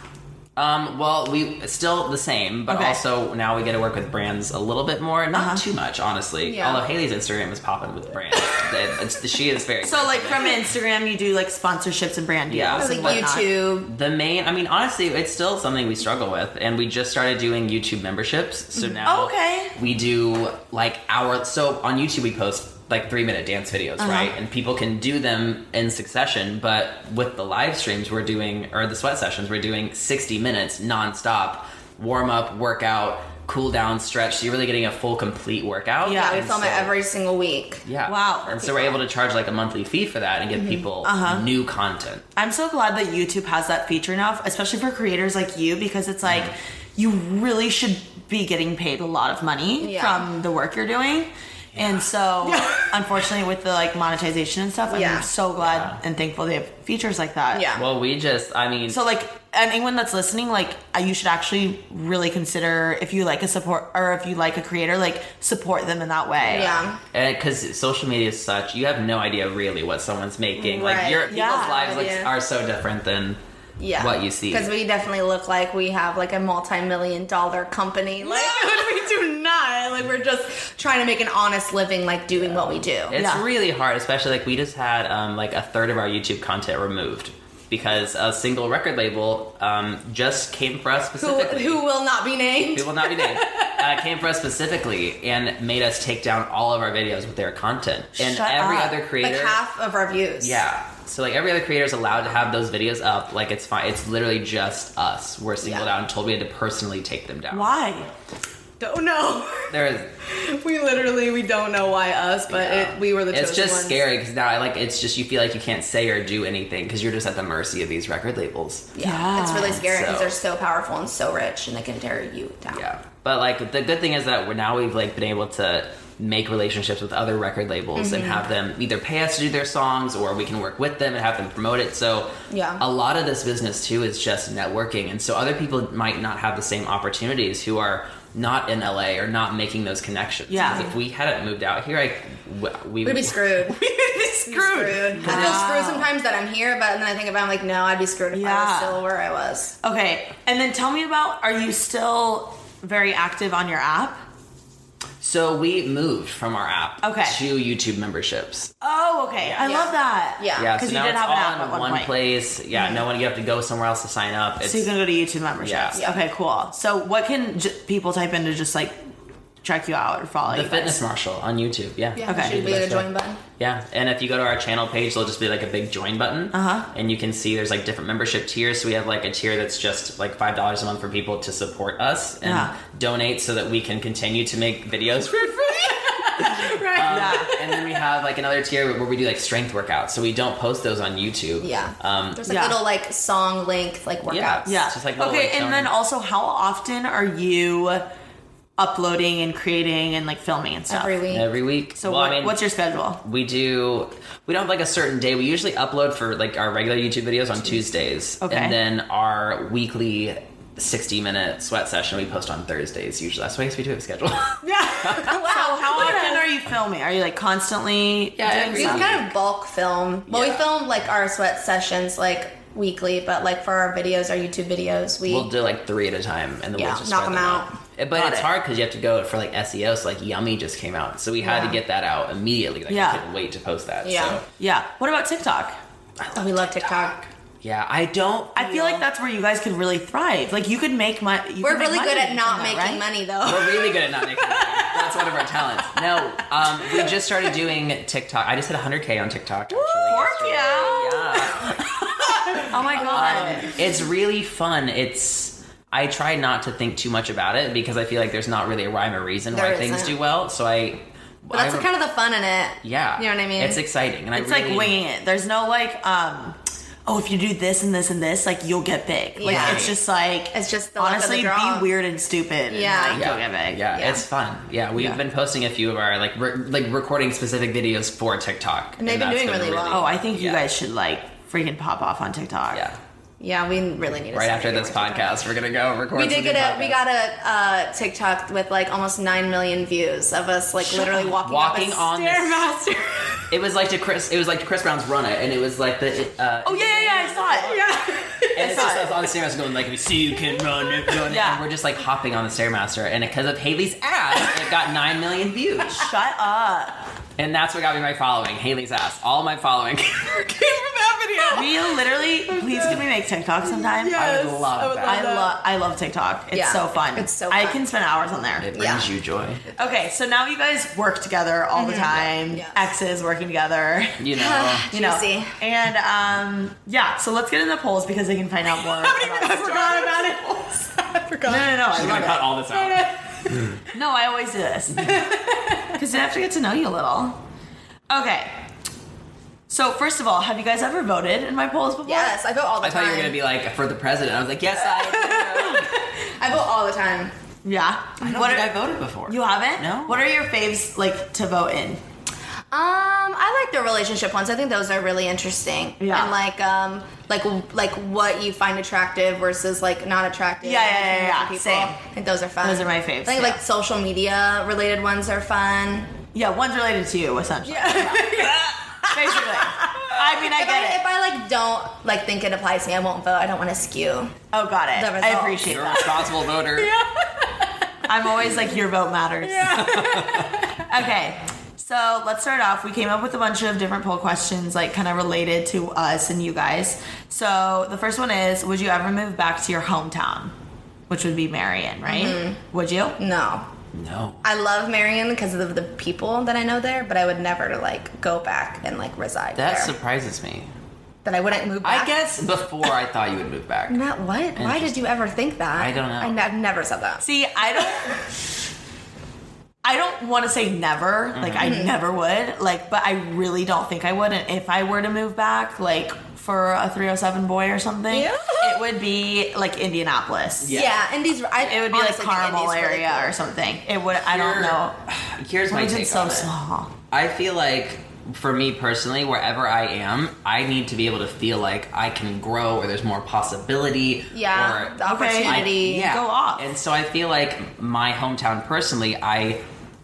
Um, well, we still the same, but Okay. also now we get to work with brands a little bit more. Not Uh-huh. too much, honestly. Yeah. Although Haley's Instagram is popping with brands. It- it's, she is very. So like from Instagram, you do like sponsorships and brand deals Yeah. and Like whatnot. YouTube. The main, I mean, honestly, it's still something we struggle with, and we just started doing YouTube memberships. So now, Oh, okay. we do like our. So on YouTube, we post like three minute dance videos, Uh-huh. right? And people can do them in succession. But with the live streams, we're doing, or the sweat sessions, we're doing sixty minutes nonstop, warm up, workout, cool down, stretch. So you're really getting a full, complete workout. Yeah, Yeah, we And film so- it every single week. Yeah. Wow. And so we're able to charge like a monthly fee for that and give people Uh-huh. new content. I'm so glad that YouTube has that feature now, especially for creators like you, because it's like you really should be getting paid a lot of money Yeah. from the work you're doing. And so, unfortunately, with the like monetization and stuff, I'm Yeah. so glad Yeah. and thankful they have features like that. Yeah. Well, we just, I mean, So, like anyone that's listening, like uh, you should actually really consider if you like a support or if you like a creator, like support them in that way. Yeah. because social media is such, you have no idea really what someone's making. Like Right. your people's Yeah. lives like, Yeah. are so different than Yeah. what you see. Because we definitely look like we have like a multi-million dollar company. Like we do not. Like we're just trying to make an honest living, like doing what we do. It's Yeah. really hard, especially like we just had um, like a third of our YouTube content removed because a single record label um, just came for us Who, specifically. who will not be named? Who will not be named, uh, came for us specifically and made us take down all of our videos with their content. And Shut every up. other creator, Like half of our views. yeah. So like every other creator is allowed to have those videos up. Like it's fine. It's literally just us. We're singled Yeah. out and told we had to personally take them down. Why? Don't know. There is. We literally we don't know why us, but Yeah. it, we were the It's chosen just ones. scary because now I like it's just you feel like you can't say or do anything because you're just at the mercy of these record labels. Yeah, Yeah. it's really scary because So- they're so powerful and so rich, and they can tear you down. Yeah, but like the good thing is that we're now we've like been able to make relationships with other record labels and have them either pay us to do their songs or we can work with them and have them promote it. So Yeah. a lot of this business too is just networking, and so other people might not have the same opportunities who are not in L A or not making those connections. Yeah. 'Cause if we hadn't moved out here, I w- we We'd be screwed. We'd be We'd screwed. be screwed. I feel screwed sometimes that I'm here, but then I think about it, I'm like, no, I'd be screwed if I Yeah. was still where I was. Okay, and then tell me about, are you still very active on your app? So we moved from our app Okay. to YouTube memberships. Oh, okay. I Yeah. love that. Yeah. Yeah, Because so you now did it's have all an app in at one, one point. place. Yeah, no one, you have to go somewhere else to sign up. It's, So you can go to YouTube memberships. Yeah. Okay, cool. So what can j- people type in to just like check you out or follow The you Fitness guys? Marshal on YouTube. Yeah. Yeah, Okay. should be like a join button. Yeah, and if you go to our channel page, there'll just be like a big join button, Uh-huh. and you can see there's like different membership tiers. So we have like a tier that's just like five dollars a month for people to support us and Yeah. donate so that we can continue to make videos for free. Right. Um, Yeah. And then we have like another tier where we do like strength workouts. So we don't post those on YouTube. Yeah. Um, There's like Yeah. little like song length like workouts. Yeah. Yeah. It's just like little, okay, like, and showing- then also, how often are you uploading and creating and like filming and stuff? Every week. every week. So well, what, I mean, what's your schedule? we do we don't have like a certain day. We usually upload for like our regular YouTube videos on Tuesdays. Okay. And then our weekly sixty minute sweat session we post on Thursdays usually. That's why I guess we do have a schedule. Yeah. So how often are you filming? Are you like constantly Yeah, doing every We stuff? kind of bulk film. Well, we Yeah. film like our sweat sessions like weekly, but like for our videos, our YouTube videos, we We'll do like three at a time and then Yeah, we'll just knock spread them them out. out. But Got it's it. hard because you have to go for like S E O. So like Yummy just came out. So we had Yeah. to get that out immediately. Like Yeah. I couldn't wait to post that. Yeah. So Yeah. What about TikTok? oh, we love TikTok. yeah, I don't I feel like that's where you guys could really thrive. Like you could make money. We're really good at not making money though. We're really good at not making money. That's one of our talents. No, um, we just started doing TikTok. I just hit one hundred K on TikTok. Actually, Scorpio! yesterday. Yeah. Oh my god. Um, it's really fun. It's I try not to think too much about it because I feel like there's not really a rhyme or reason There why things isn't. do well. So I, But that's I, kind of the fun in it. yeah, You know what I mean? It's exciting, and It's I really, like winging it. There's no like, um, oh, if you do this and this and this, like you'll get big. Like Yeah. it's just like It's just the luck of the honestly draw. be weird and stupid. Yeah. and, like, Yeah, you'll get big. yeah, Yeah. it's fun. Yeah, we've Yeah. been posting a few of our like re- like recording specific videos for TikTok, And they've been that's doing really well. Oh, I think you Yeah. guys should like freaking pop off on TikTok. Yeah, Yeah, we really need to right start after doing this more TikTok. podcast, we're gonna go record. We did some get new a we podcasts. got a uh, TikTok with like almost nine million views of us like literally walking, Walking up a on the- stairmaster. It was like to Chris. It was like to Chris Brown's Run It, and it was like the. Uh, Oh yeah, yeah, yeah. I saw it. Yeah. And it's just us on the Stairmaster going like, we see you can run it, run it. Yeah. And we're just like hopping on the Stairmaster. And because of Haley's ass, it got nine million views. Shut up. And that's what got me my following. Haley's ass. All my following came from that video. We literally, please can we make TikTok sometime? I would love that. I love I love TikTok. It's Yeah, so fun. it's so I fun. can spend hours on there. It brings Yeah. you joy. Okay, so now you guys work together all the time. Yes. Exes working together. You know. You know. Juicy. And um yeah, so let's get in the polls because they can find out more. I forgot about it. I forgot. No, no, no. She's I gonna love cut it. all this out. No, I always do this. Because I have to get to know you a little. Okay. So first of all, have you guys ever voted in my polls before? Yes, I vote all the I time. thought you were gonna be like for the president. I was like, yes, I. I vote all the time. Yeah. I don't What think are- I voted before. You haven't? No. What are your faves like to vote in? Um, I like the relationship ones. I think those are really interesting. Yeah. And like, um, like, like what you find attractive versus like not attractive. Yeah, yeah, yeah, yeah. People. Same. I think those are fun. Those are my faves, I think yeah. like social media related ones are fun. Yeah, one's related to you, essentially. Yeah. Basically. I mean, I If get I, it. if I like don't like think it applies to me, I won't vote. I don't want to skew. Oh, got it. the I results. appreciate You're a that. responsible voter. I'm always like, your vote matters. Okay, so let's start off. We came up with a bunch of different poll questions, like kind of related to us and you guys. So the first one is, would you ever move back to your hometown? Which would be Marion, right? Mm-hmm. Would you? No. No. I love Marion because of the people that I know there, but I would never like go back and like reside That there. surprises me. that I wouldn't move back. I guess before I thought you would move back. Not what? Why did you ever think that? I don't know. I ne- I've never said that. See, I don't. I don't want to say never. Like I Mm-hmm. never would. Like, but I really don't think I would. And if I were to move back, like for a three oh seven boy or something, Yeah. it would be like Indianapolis. Yeah. Yeah, Indy's. I It would be like honestly think Carmel Indy's really area cool. or something. It would. I don't Here- know. Here's my Why is take it so on it. small? I feel like for me personally, wherever I am, I need to be able to feel like I can grow or there's more possibility. Yeah, or the opportunity. I- yeah. Go off. And so I feel like my hometown personally, I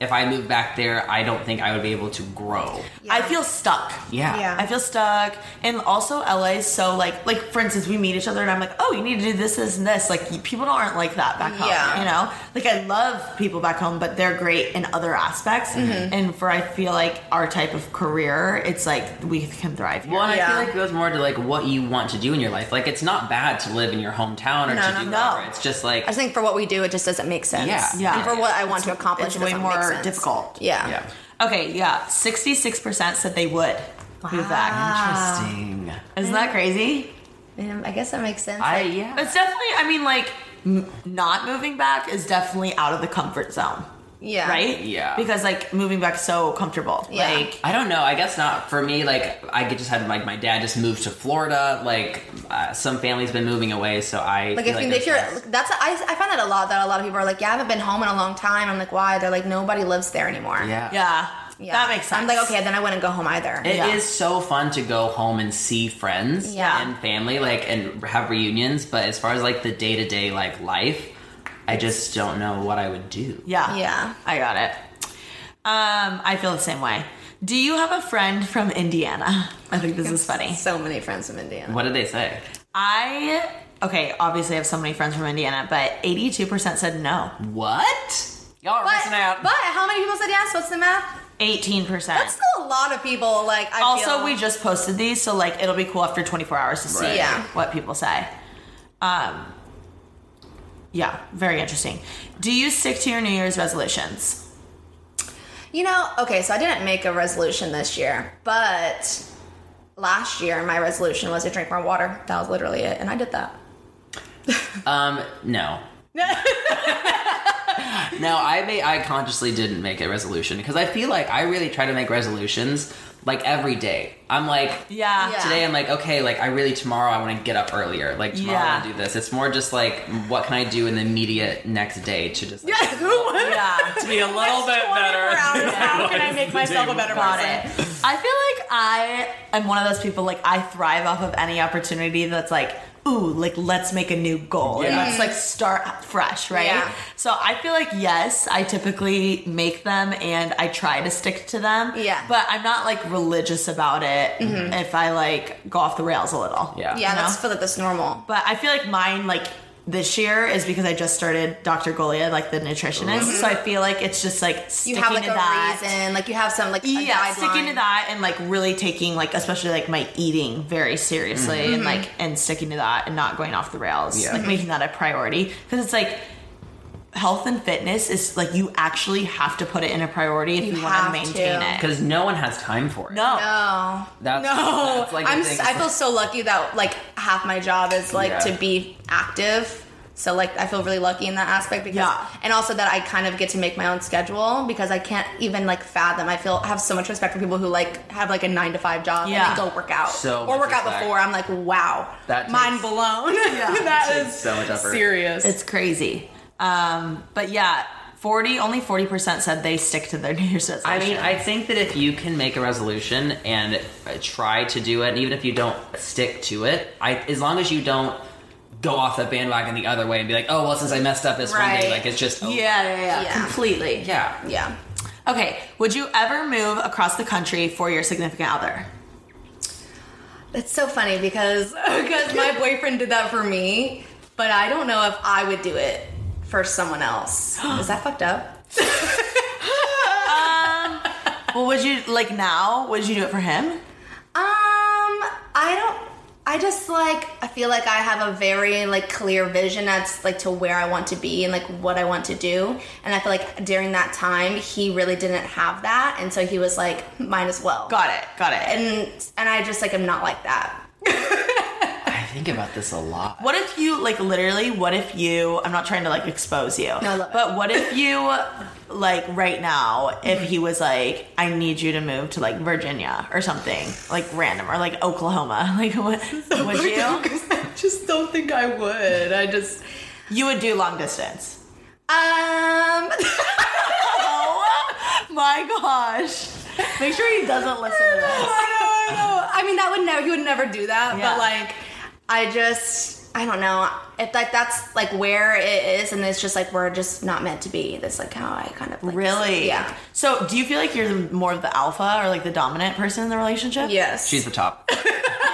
if I moved back there, I don't think I would be able to grow. I feel stuck. Yeah. Yeah. I feel stuck. And also L A is so like, like for instance, we meet each other and I'm like, oh, you need to do this, this, and this. Like people aren't like that back home, Yeah. you know? Like I love people back home, but they're great in other aspects. Mm-hmm. And for, I feel like our type of career, it's like we can thrive here. Well, and I Yeah. feel like it goes more to like what you want to do in your life. Like it's not bad to live in your hometown or No, to no, do no. whatever. It's just like I just think for what we do, it just doesn't make sense. Yeah. Yeah. And for what I want to accomplish, It's it way doesn't make more sense. difficult. Yeah. yeah. Okay, yeah. sixty-six percent said they would move back. Interesting. Isn't that crazy? Yeah, I guess that makes sense. I Like, yeah. It's definitely, I mean, like, m- not moving back is definitely out of the comfort zone. yeah. Right? Yeah. Because, like, moving back is so comfortable. Yeah. Like, I don't know. I guess not for me. Like I could just had like my dad just moved to Florida. Like uh, some family's been moving away, so I Like feel if, you, there's if you're, less- that's I, I find that a lot. That a lot of people are like, yeah, I haven't been home in a long time. I'm like, why? They're like, nobody lives there anymore. yeah. yeah. Yeah. That makes sense. I'm like, okay, then I wouldn't go home either. It is Yeah. so fun to go home and see friends Yeah. and family, like, and have reunions. But as far as like the day to day like life, I just don't know what I would do. Yeah. Yeah. I got it. Um, I feel the same way. Do you have a friend from Indiana? I think this is funny. So many friends from Indiana. What did they say? I, okay, obviously I have so many friends from Indiana, but eighty-two percent said no. What? Y'all are But, missing out. but how many people said yes? What's the math? eighteen percent. That's still a lot of people. Like, I Also, feel, we just posted these, so like it'll be cool after twenty-four hours to see Right. Yeah. what people say. Um, yeah, very interesting. Do you stick to your New Year's resolutions? You know, okay, so I didn't make a resolution this year, but last year my resolution was to drink more water. That was literally it, and I did that. Um, no. No, I made. I consciously didn't make a resolution because I feel like I really try to make resolutions like every day. I'm like, Yeah. Yeah. today I'm like, okay, like I really tomorrow I want to get up earlier. Like tomorrow I Yeah. want to do this. It's more just like what can I do in the immediate next day to just like, Yeah. to be a little bit better. How can I make myself a better Got person? it. I feel like I am one of those people, like, I thrive off of any opportunity that's like, ooh, like, let's make a new goal. And Yeah. let's, like, start fresh, right? Yeah. So I feel like, yes, I typically make them and I try to stick to them. Yeah. But I'm not, like, religious about it if I, like, go off the rails a little. Yeah. Yeah, You that's know? feel like that's normal. But I feel like mine, like, this year is because I just started Doctor Golia, like the nutritionist. So I feel like it's just like You sticking have like to a that. reason, like you have some like a Yeah, guideline. sticking to that and like really taking like especially like my eating very seriously Mm-hmm. and like and sticking to that and not going off the rails. Yeah. Like making that a priority because it's like health and fitness is like you actually have to put it in a priority if You you, want have to maintain to. it. Because no one has time for it. No. No, That's, no. that's like the I'm. thing. s- I feel so lucky that like half my job is like Yeah. to be active. So like I feel really lucky in that aspect because Yeah. and also that I kind of get to make my own schedule because I can't even like fathom. I feel I have so much respect for people who like have like a nine to five job Yeah. and then go work out So or much work out respect. before. I'm like wow, That mind takes- blown. that takes is so much effort. serious. It's crazy. Um, but yeah, forty only forty percent said they stick to their New Year's I resolution. mean, I think that if you can make a resolution and uh, try to do it, and even if you don't stick to it, I as long as you don't go off the bandwagon the other way and be like, oh, well, since I messed up this one day, Right. like it's just over. yeah, yeah, yeah, Yeah. completely. Yeah. yeah. Okay, would you ever move across the country for your significant other? It's so funny because because my boyfriend did that for me, but I don't know if I would do it for someone else. Is that fucked up? Well, would you like now? Would you do it for him? Um, I don't. I just like. I feel like I have a very like clear vision that's like to where I want to be and like what I want to do. And I feel like during that time he really didn't have that, and so he was like, might as well. Got it. Got it. And and I just like am not like that. I think about this a lot. What if you like literally? What if you? I'm not trying to like expose you. No, I love it. but what if you like right now? If he was like, I need you to move to like Virginia or something like random or like Oklahoma, like what would you? I just don't think I would. I just You would do long distance. um. Oh my gosh! Make sure he doesn't listen to this. I know, I know. I mean, that would never. He would never do that. Yeah. But like, I just, I don't know if like that's like where it is, and it's just like we're just not meant to be. That's like how I kind of like Really? Yeah. So, do you feel like you're the, more of the alpha or like the dominant person in the relationship? Yes. She's the top. Okay,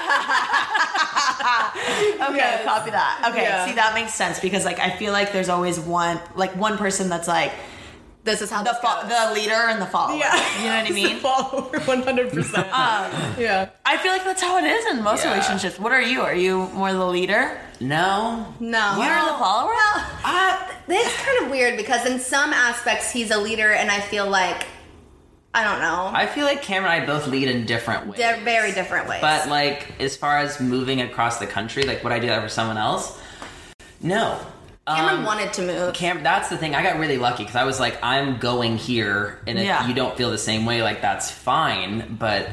Yes. copy that. Okay, Yeah. see, that makes sense because like I feel like there's always one like one person that's like This is how the this fo- goes. the leader and the follower. Yeah. You know what I mean? Follower, one hundred percent. Yeah. I feel like that's how it is in most Yeah. relationships. What are you? Are you more the leader? No. No. You're the follower? Uh, it's kind of weird because in some aspects he's a leader, and I feel like I don't know. I feel like Cameron and I both lead in different ways. They're very different ways. But like, as far as moving across the country, like would I do that for someone else? No. Cameron Um, wanted to move. Cam, that's the thing. I got really lucky because I was like, I'm going here, and if Yeah. you don't feel the same way, like that's fine. But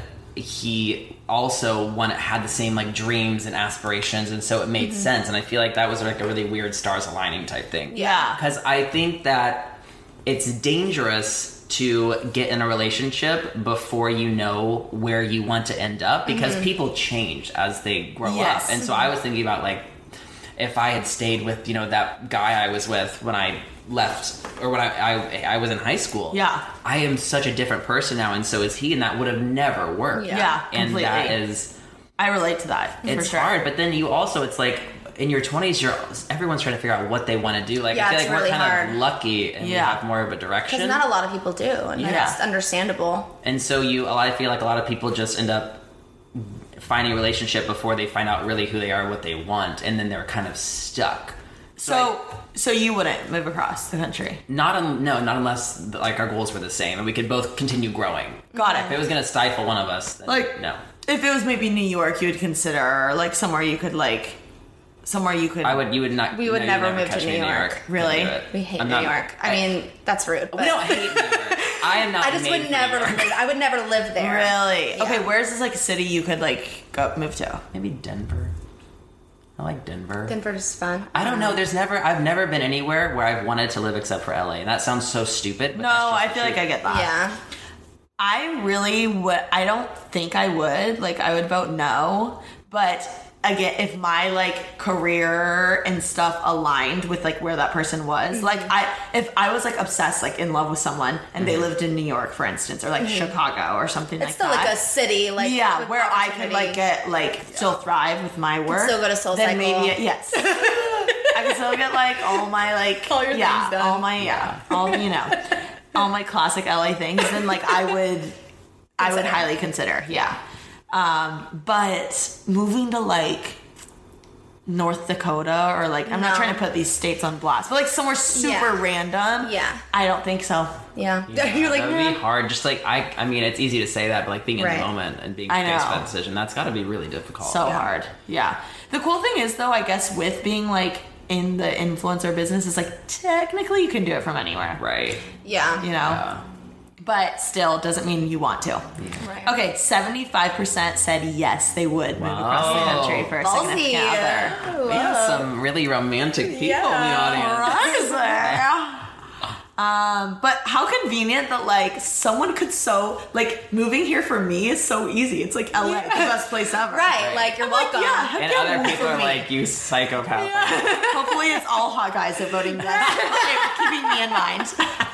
he also wanted, had the same like dreams and aspirations, and so it made sense. And I feel like that was like a really weird stars aligning type thing. Yeah. Because I think that it's dangerous to get in a relationship before you know where you want to end up, because people change as they grow Yes. up. And so I was thinking about like, if I had stayed with, you know, that guy I was with when I left, or when I, I I was in high school. Yeah. I am such a different person now, and so is he, and that would have never worked. Yeah. Yeah, And completely. that is, I relate to that. it's for sure. hard, but then you also, it's like, in your twenties, you're everyone's trying to figure out what they want to do. Like, Yeah, I feel it's like really we're kind hard. of lucky, and we Yeah. have more of a direction. Because not a lot of people do, and Yeah. that's understandable. And so you, I feel like a lot of people just end up finding a relationship before they find out really who they are, what they want, and then they're kind of stuck. So, so you wouldn't move across the country? Not un, no, not unless like our goals were the same and we could both continue growing. Got If it it. was gonna stifle one of us, then Like, no. If it was maybe New York, you would consider, or like somewhere you could like, somewhere you could. I would. You would not. We would no, never you'd move to catch me New in York. Really? Couldn't do it. We hate I'm New not- York. I mean, that's rude. But we don't hate New York. I am not. I just made would for never. New York. Live, I would never live there. Really? Yeah. Okay, where's this like a city you could like go move to? Maybe Denver. I like Denver. Denver's fun. I don't know. There's never. I've never been anywhere where I've wanted to live except for L A. And that sounds so stupid. But No, that's just I the feel like truth. I get that. Yeah. I really would. I don't think I would. Like, I would vote no. But again, if my like career and stuff aligned with like where that person was, like I, if I was like obsessed, like in love with someone, and they lived in New York, for instance, or like Chicago or something It's like still that. like a city, like yeah, with where I could like opportunity. get like still thrive with my work. still go to Soul then Cycle. maybe it, yes. I could still get like all my like All your yeah, things done. all my yeah, all you know, all my classic L A things. Then like I would, I would Consider. highly consider. Yeah, um, but moving to like North Dakota or like I'm not No. trying to put these states on blast, but like somewhere super Yeah. random. Yeah. I don't think so. Yeah. Yeah, You're like, that would nah. be hard. Just like I, I mean, it's easy to say that, but like being in Right. the moment and being I faced with know. that decision, that's got to be really difficult. So hard. Yeah. The cool thing is though, I guess with being like in the influencer business is like technically you can do it from anywhere. Right. Yeah. You know? Yeah. But still doesn't mean you want to. Right. Okay, seventy-five percent said yes, they would move across the Wow. country for a Ballsy. significant other. We have some really romantic people in the audience. Um, but how convenient that like someone could so like moving here for me is so easy. It's like L A, the best place ever. Right. Like you're I'm like, welcome. yeah, heck And yeah, other move people for are me. like, you psychopath. Hopefully it's all hot guys that voting yes. Okay, keeping me in mind.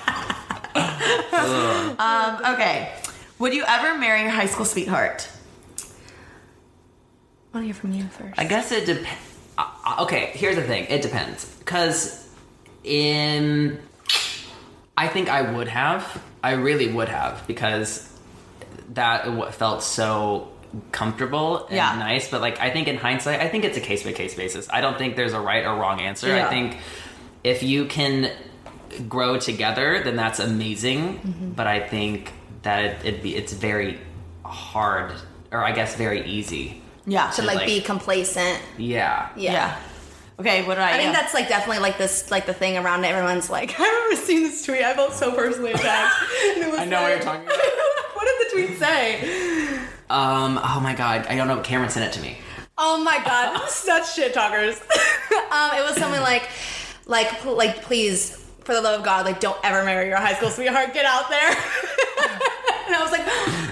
um, okay. Would you ever marry your high school sweetheart? I want to hear from you first. I guess it depends. Uh, okay, here's the thing. It depends. Because in... I think I would have. I really would have. Because that w- felt so comfortable and Yeah. nice. But, like, I think in hindsight, I think it's a case-by-case basis. I don't think there's a right or wrong answer. Yeah. I think if you can grow together, then that's amazing. Mm-hmm. But I think that it, it'd be, it's very hard, or I guess very easy. Yeah. to like, like- be complacent. Yeah. Yeah. Yeah. Okay, what did I I think yeah. that's like definitely like this like the thing around everyone's like I remember seeing this tweet. I felt so personally attacked. And it was I know what you're talking about. What did the tweet say? Um, oh my god, I don't know. Cameron sent it to me. Oh my god, such shit talkers. um it was something like like pl- like please for the love of God like don't ever marry your high school sweetheart, get out there. And I was like, um,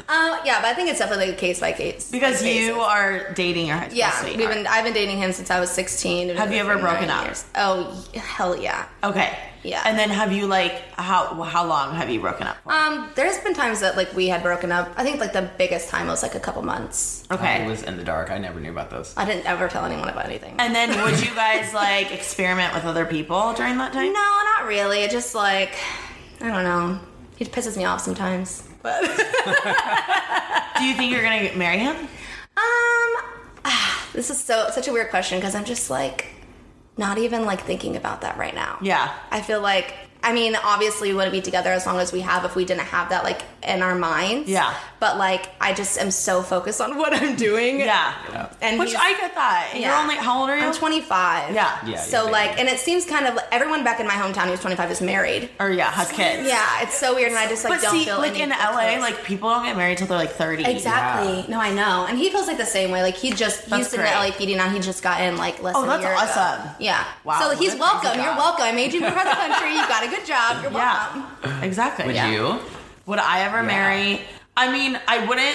yeah, but I think it's definitely a case by case. Because like, you basis. are dating your high school Yeah, sweetheart. we've been. I've been dating him since I was sixteen. We've Have been you ever for broken nine up? Years. Oh hell yeah. Okay. Yeah. And then have you like how how long have you broken up for? Um, there's been times that like we had broken up. I think like the biggest time was like a couple months. Okay. I was in the dark. I never knew about those. I didn't ever tell anyone about anything. And then would you guys like experiment with other people during that time? No, not really. It just like I don't know. He pisses me off sometimes. But Do you think you're gonna marry him? um, ah, this is so such a weird question because I'm just like not even like thinking about that right now. Yeah. I feel like I mean, obviously we wouldn't be together as long as we have if we didn't have that like in our minds. Yeah. But like I just am so focused on what I'm doing. Yeah. Yeah. And Which he's- I get that. And You're Yeah. only how old are you? I'm twenty-five. Yeah. Yeah. So you're like, big. and it seems kind of everyone back in my hometown who's twenty-five is married. Or yeah, has kids. Yeah, it's so weird, and I just like But don't see, feel like any in L A, close. like people don't get married till they're like thirty. Exactly. Yeah. No, I know, and he feels like the same way. Like he just That's he's in great. the L A P D now. He just got in like less Oh, than that's a year awesome. ago. Yeah. Wow, So what he's a welcome. crazy You're job. welcome. I made you move across the country. You got a good job. You're welcome. Yeah. Exactly. Would yeah. you? Would I ever Yeah. marry? I mean, I wouldn't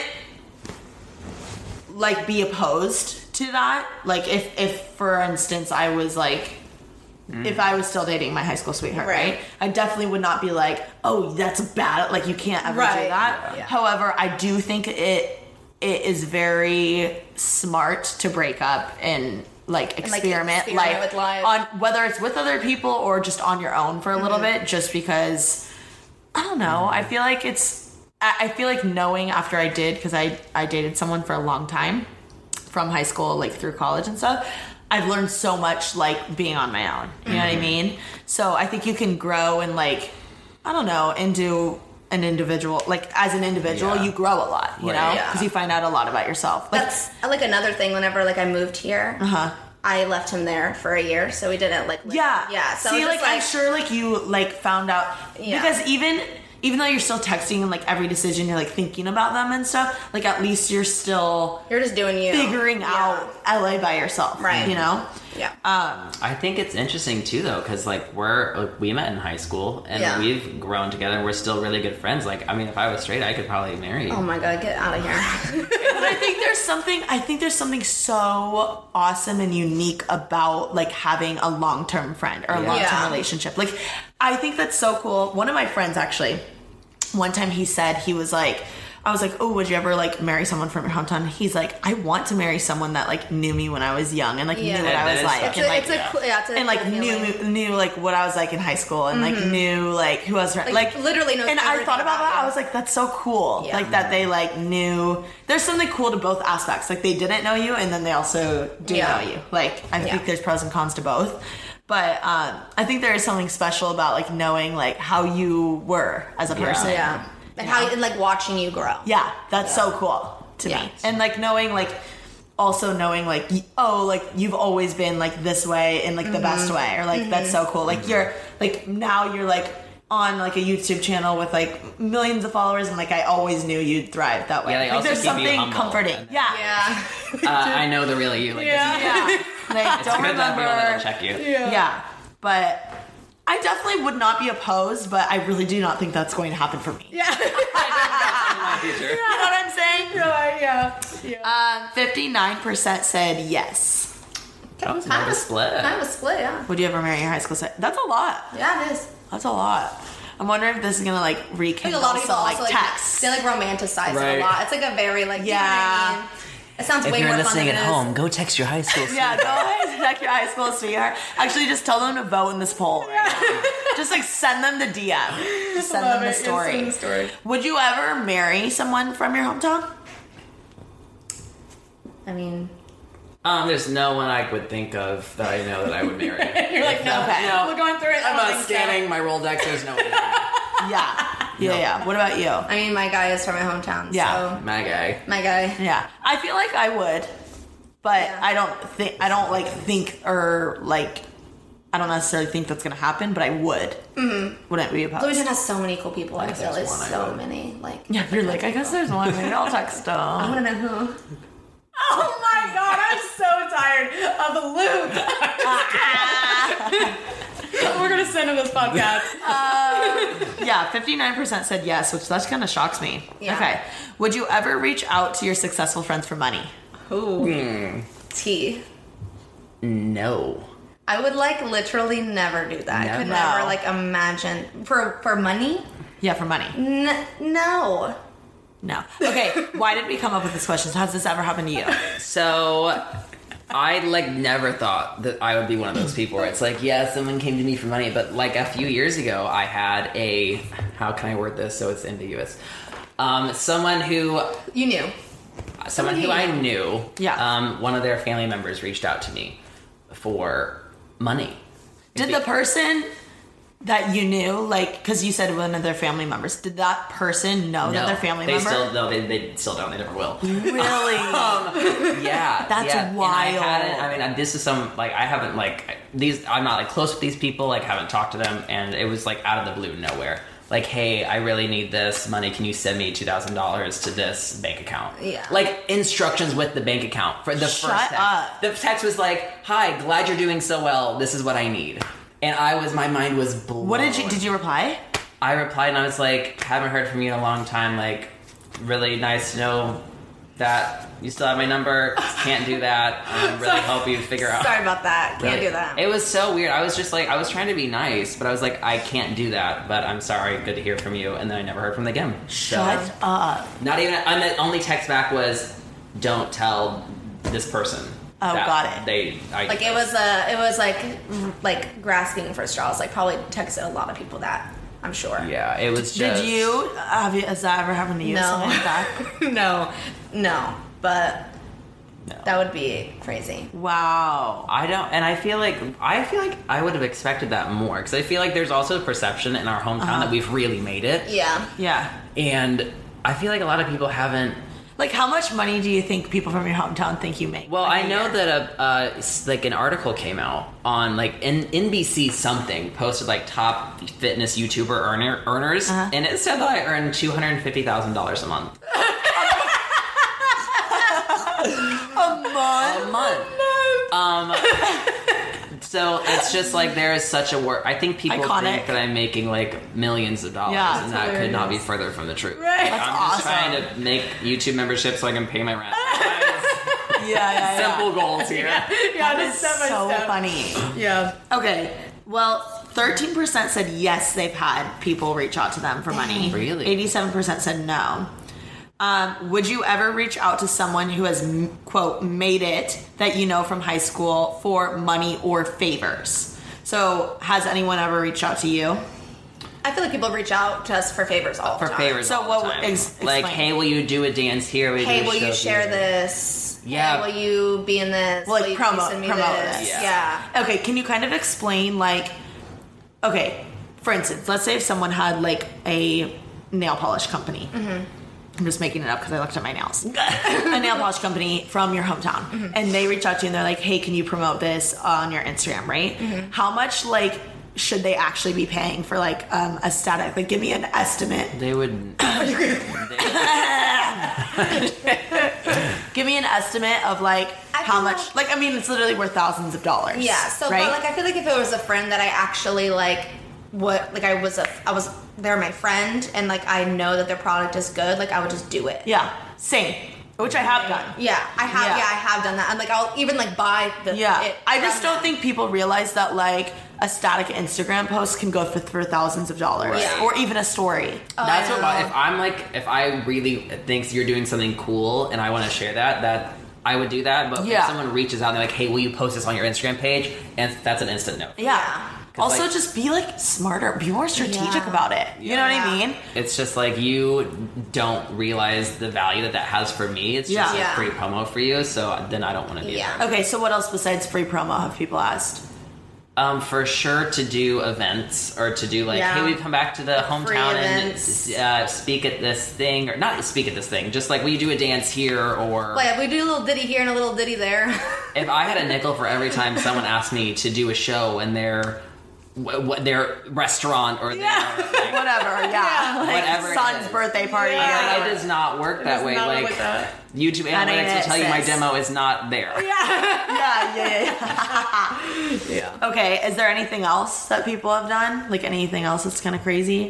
like be opposed to that. Like if if for instance I was like if I was still dating my high school sweetheart, right. Right. I definitely would not be like, "Oh, that's bad. Like you can't ever do Right. that." Yeah. However, I do think it it is very smart to break up and like And, like, experiment, experiment like with life. on whether it's with other people or just on your own for a little Mm-hmm. bit, just because I don't know. I feel like it's. I I feel like knowing after I did, because I I dated someone for a long time, from high school like through college and stuff. I've learned so much like being on my own. You know what I mean? So I think you can grow and like I don't know into an individual. Like as an individual, Yeah. you grow a lot. You Right. know, Yeah. because you find out a lot about yourself. Like, That's like another thing. Whenever like I moved here, uh-huh. I left him there for a year, so we didn't like. Live. Yeah, Yeah. So see, just, like, I'm sure, like you like found out Yeah. because even even though you're still texting and like every decision you're like thinking about them and stuff, like at least you're still you're just doing you, figuring Yeah. out L A by yourself, Right. You know, Yeah. um, I think it's interesting too, though, because like we're like, we met in high school and Yeah. we've grown together. We're still really good friends. Like, I mean, if I was straight, I could probably marry you. Oh my god, get out of here. but I think there's something I think there's something so awesome and unique about like having a long term friend or a Yeah. long term Yeah. relationship. Like I think that's so cool. One of my friends actually, one time he said he was like. I was like, oh, would you ever like marry someone from your hometown? He's like, I want to marry someone that like knew me when I was young and like Yeah. knew what That- I that was is like tough. It's and a, like it's a, cool- yeah, it's a and like cool knew feeling. knew like what I was like in high school and like knew like who I was like, Like, literally knows And I everything thought about about that. you. I was like, that's so cool. Yeah. Like that they like knew. There's something cool to both aspects. Like they didn't know you and then they also do Yeah. know you. Like I Yeah. think there's pros and cons to both. But um, I think there is something special about like knowing like how you were as a person. Yeah. And how and like watching you grow. Yeah, that's so cool to Yeah. me. And like knowing like also knowing like y- oh like you've always been like this way in like the best way or like that's so cool. Like you're like now you're like on like a YouTube channel with like millions of followers and like I always knew you'd thrive that way. Yeah, they like also there's keep you something humble. comforting. Yeah. Yeah. Uh, I know the real you. Like, Yeah. Yeah. Like It's don't good to have people that'll remember check you. yeah. But I definitely would not be opposed, but I really do not think that's going to happen for me. Yeah. In my future. You know what I'm saying? yeah. Yeah. Um, fifty-nine percent said yes. That was kind of a split. Kind of a split, yeah. Would you ever marry your high school set? That's a lot. Yeah, it is. That's a lot. I'm wondering if this is gonna like I think rekindle a lot of people some like also like texts. they like romanticize it Right. a lot. It's like a very like you know what Yeah. I mean? It sounds If way you're more listening fun at than it is. home, go text your high school. Yeah, go ahead, check your high school sweetheart. Actually, just tell them to vote in this poll. Right now. Just like send them the D M. Just send them the story. story. Would you ever marry someone from your hometown? I mean, Um, there's no one I would think of that I know that I would marry. you're like no, Okay. No. we're going through it. I I'm don't uh, think so. scanning my Rolodex. There's no one. Yeah. Yeah, yeah. What about you? I mean, my guy is from my hometown. Yeah. So My guy. my guy. Yeah. I feel like I would, but Yeah. I don't think I don't like think or like I don't necessarily think that's gonna happen, but I would. Mm-hmm. Wouldn't be opposed. Louisiana has so many cool people. I, feel there's it's one I so would. many. Like Yeah, you're like, I guess there's one. Maybe I'll text them. I want to know who. Oh my god, I'm so tired of Luke. we're gonna send him this podcast. Uh, yeah, fifty-nine percent said yes, which that kind of shocks me. Yeah. Okay. Would you ever reach out to your successful friends for money? Ooh. Hmm. T. No. I would like literally never do that. I could Never. never like imagine for for money. Yeah, for money. N- no. No. Okay, why did we come up with this question? Has this ever happened to you? So, I like never thought that I would be one of those people where it's like, yeah, someone came to me for money, but like a few years ago, I had a, how can I word this so it's ambiguous? Um, someone who, You knew. someone who I knew, Yeah. um, one of their family members reached out to me for money. Did the person that you knew, like, because you said one of their family members, did that person know that No, their family they member? still no, they, they still don't. They never will. Really? Yeah, That's yeah. wild. And I hadn't. I mean, this is some like I haven't like these. I'm not like close with these people. Like, haven't talked to them, and it was like out of the blue, nowhere. Like, hey, I really need this money. Can you send me two thousand dollars to this bank account? Yeah. Like instructions with the bank account for the Shut first text. up. The text was like, "Hi, glad you're doing so well. This is what I need." And I was, my mind was blown. What did you, did you reply? I replied and I was like, haven't heard from you in a long time. Like, really nice to know that you still have my number. Can't do that. Um, really help you figure out. Sorry about that. Can't Really. do that. It was so weird. I was just like, I was trying to be nice, but I was like, I can't do that. But I'm sorry. Good to hear from you. And then I never heard from them again. Shut So, up. not even. And the only text back was, don't tell this person. Oh, that got it. They I, Like it was a, it was like, like grasping for straws. Like probably texted a lot of people that. I'm sure. Yeah, it was just. Did you, have you, has that ever happened to you? No. Something like that? no, no, but No. that would be crazy. Wow. I don't, and I feel like I feel like I would have expected that more because I feel like there's also a perception in our hometown Uh-huh. that we've really made it, Yeah. Yeah. and I feel like a lot of people haven't. Like, how much money do you think people from your hometown think you make? Well, like, I a know year? that a uh, s- like an article came out on like N- N B C something posted like top fitness YouTuber earner earners, Uh-huh. and it said that I earn two hundred and fifty thousand dollars a month. a month. A month. Um, so it's just like there is such a work. I think people Iconic. think that I'm making like millions of dollars, Yeah, and it's that could not be further from the truth. Right. That's I'm awesome. just trying to make YouTube membership so I can pay my rent. Yeah, yeah, yeah. Simple goals here. Yeah, That just is step by so step. funny. Yeah. Okay, well, thirteen percent said yes, they've had people reach out to them for money. Really? eighty-seven percent said no. Um, would you ever reach out to someone who has, m- quote, made it that you know from high school for money or favors? So, has anyone ever reached out to you? I feel like people reach out to us for favors all the For time. favors, So all what the would- time. ex- like, explain. hey, will you do a dance here? Will you Hey, do a will you show share here? this? Yeah. Hey, will you be in this? Like, will you promote- send me promote this? this. Yeah. Okay, can you kind of explain, like, okay, for instance, let's say if someone had, like, a nail polish company. Mm-hmm. I'm just making it up because I looked at my nails. A nail polish company from your hometown. Mm-hmm. And they reach out to you and they're like, hey, can you promote this on your Instagram, right? Mm-hmm. How much, like, should they actually be paying for, like, um, a static? Like, give me an estimate. They would. Give me an estimate of, like, I how feel much. like- Like, I mean, it's literally worth thousands of dollars. Yeah. So, right? but like, I feel like if it was a friend that I actually like, what like I was a, I was they're my friend, and like I know that their product is good, like I would just do it. Yeah, same. Which I have done. Yeah, I have. Yeah. Yeah, I have done that, and like I'll even like buy the. Yeah, it I just from don't them. think people realize that like a static Instagram post can go for, for thousands of dollars, Yeah. or even a story. That's what. If I'm like, if I really think you're doing something cool and I want to share that, that I would do that. But Yeah. if someone reaches out and they're like, "Hey, will you post this on your Instagram page?" and that's an instant no. Yeah. 'Cause, Also, like- just be like smarter, be more strategic Yeah. about it. You know what I Yeah. mean? It's just like you don't realize the value that that has for me. It's just Yeah. a Yeah. free promo for you, so then I don't want to be Yeah. there. Okay, so what else besides free promo have people asked? Um, for sure to do events or to do like, Yeah. hey, we come back to the Free hometown events. and uh, speak at this thing, or not speak at this thing, just like will you do a dance here, or Like we do a little ditty here and a little ditty there. if I had a nickel for every time someone asked me to do a show and they're wh- what their restaurant or their like, Whatever, yeah. Like Whatever it son's is. birthday party. Yeah. It does not work that does way. not work Like, like that. YouTube That ain't analytics will it, tell you my sis. demo is not there. Yeah, yeah, yeah. Yeah. Okay, is there anything else that people have done? Like anything else that's kind of crazy?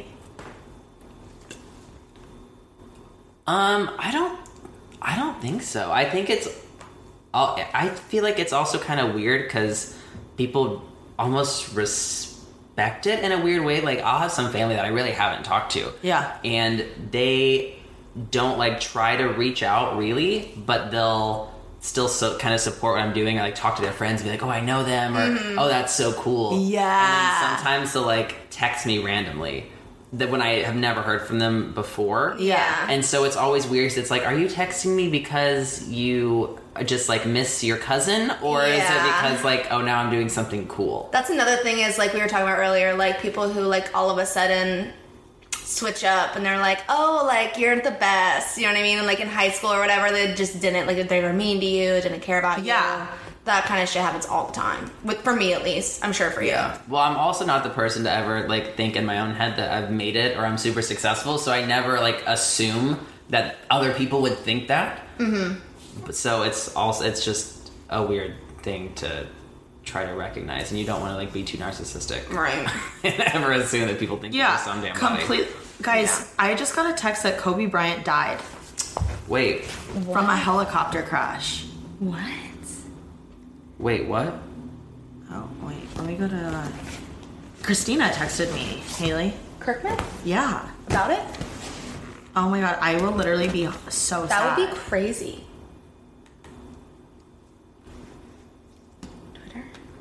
Um, I don't, I don't think so. I think it's, I'll- I feel like it's also kind of weird because people almost respect it in a weird way. Like I'll have some family that I really haven't talked to. Yeah. And they don't like try to reach out really, but they'll still so kind of support what I'm doing. I like talk to their friends and be like, oh, I know them, or oh, that's so cool. Yeah. And then sometimes they'll like text me randomly that when I have never heard from them before. Yeah. And so it's always weird 'cause it's like, are you texting me because you just like miss your cousin, or is it Yeah. because like, oh, now I'm doing something cool? That's another thing is like we were talking about earlier, like people who like all of a sudden switch up and they're like, oh, like you're the best, you know what I mean? And like in high school or whatever, they just didn't, like they were mean to you, didn't care about you. Yeah. That kind of shit happens all the time. With for me at least. I'm sure for you. Well, I'm also not the person to ever like think in my own head that I've made it or I'm super successful, so I never like assume that other people would think that. Mm-hmm. But so it's also it's just a weird thing to try to recognize, and you don't want to like be too narcissistic, Right. and ever assume that people think Yeah. you're some damn body. Complete. Guys, Yeah. I just got a text that Kobe Bryant died Wait, from a helicopter crash. What? wait, what? Oh, wait. Let me go to... Uh, Christina texted me, Haley. Kirkman? Yeah. About it? Oh my god, I will literally be so sad. That would be crazy. Twitter?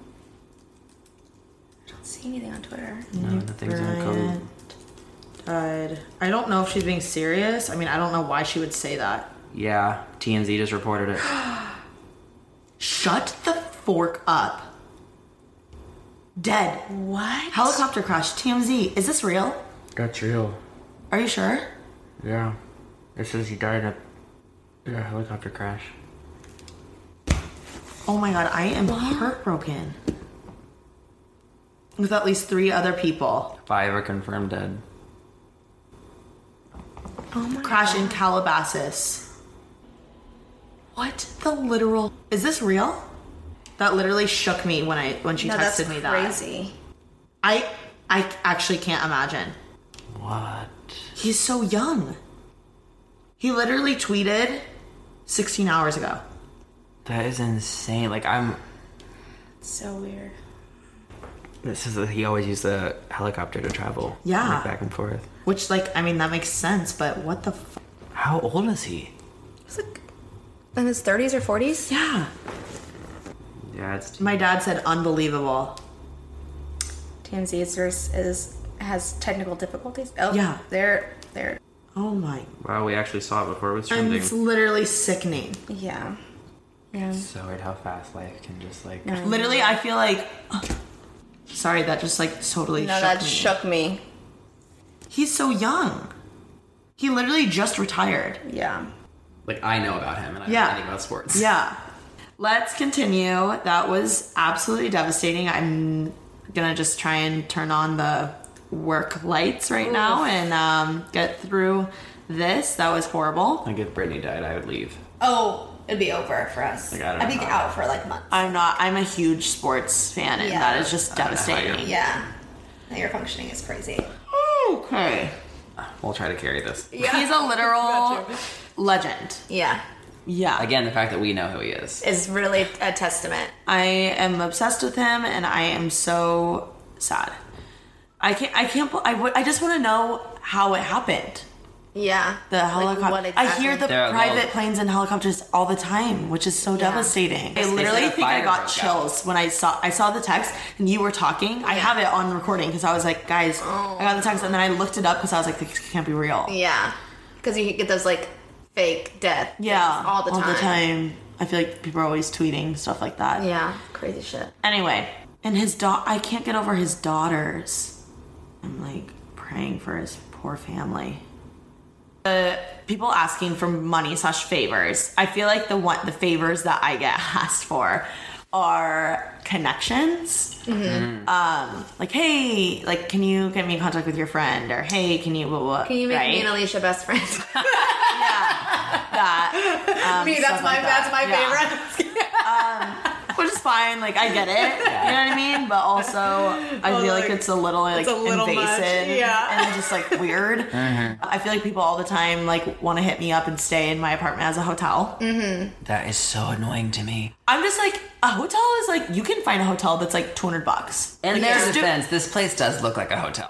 I don't see anything on Twitter. No, nothing's in code. Bryant died. I don't know if she's being serious. I mean, I don't know why she would say that. Yeah, T M Z just reported it. Shut the fork up. Dead. What? Helicopter crash. T M Z. Is this real? That's real. Are you sure? Yeah, it says he died in a, in a helicopter crash. Oh my god, I am heartbroken. With at least three other people. Five are confirmed dead. Oh my Crash in Calabasas. What the literal... Is this real? That literally shook me when I when she No, texted that's me that. crazy. I I actually can't imagine. What? He's so young. He literally tweeted sixteen hours ago. That is insane. Like I'm. So weird. This is he always used the helicopter to travel. Yeah. like, back and forth. Which, like, I mean, that makes sense, but what the f- How old is he? He's like in his thirties or forties? Yeah. Yeah, it's. My dad said unbelievable. T M Z is, is has technical difficulties. Oh, Yeah. They're they're Oh my. Wow, we actually saw it before it was And trending. it's literally sickening. yeah. Yeah. So weird how fast life can just like. Literally, I feel like... Sorry, that just, like, totally No, shook that me. shook me. He's so young. He literally just retired. Yeah. Like I know about him, and I Yeah. know anything about sports. Yeah. Let's continue. That was absolutely devastating. I'm gonna just try and turn on the work lights right now and um, get through this. That was horrible. Like if Brittany died, I would leave. Oh, it'd be over for us. Like, I don't I'd be know how- out for like months. I'm not, I'm a huge sports fan, and Yeah. that is just I don't know how devastating. you- Yeah. Now your functioning is crazy. Okay. We'll try to carry this. He's a literal legend. Yeah. Yeah. Again, the fact that we know who he is. Is really a testament. I am obsessed with him, and I am so sad. I can't. I can't. I would. I just want to know how it happened. Yeah. The Like, helicopter. what I exactly? hear the They're- private well- planes and helicopters all the time, which is so devastating. I They literally said a think I fire got broke chills when I saw I saw the text and you were talking. I have it on recording because I was like, guys, I got the text, and then I looked it up because I was like, this can't be real. Yeah. Because you get those like fake death. Yeah, things all the time. All the time. I feel like people are always tweeting stuff like that. Yeah. Crazy shit. Anyway, and his da- I can't get over his daughters. I'm like praying for his poor family. The people asking for money slash favors. I feel like the one the favors that I get asked for are connections. Mm-hmm. Um, like, hey, like, can you get me in contact with your friend? Or hey, can you blah, blah, Can you make right? me and Alicia best friends? that? Um, Me, that's stuff my like that. that's my Yeah. favorite. Which is fine, like I get it, you know what I mean? But also, I Well, feel like, like, it's a little like it's a little much, invasive yeah. and just like weird. Mm-hmm. I feel like people all the time like want to hit me up and stay in my apartment as a hotel. That is so annoying to me. I'm just like, a hotel is like, you can find a hotel that's like two hundred bucks. In Like, their just do- defense, this place does look like a hotel.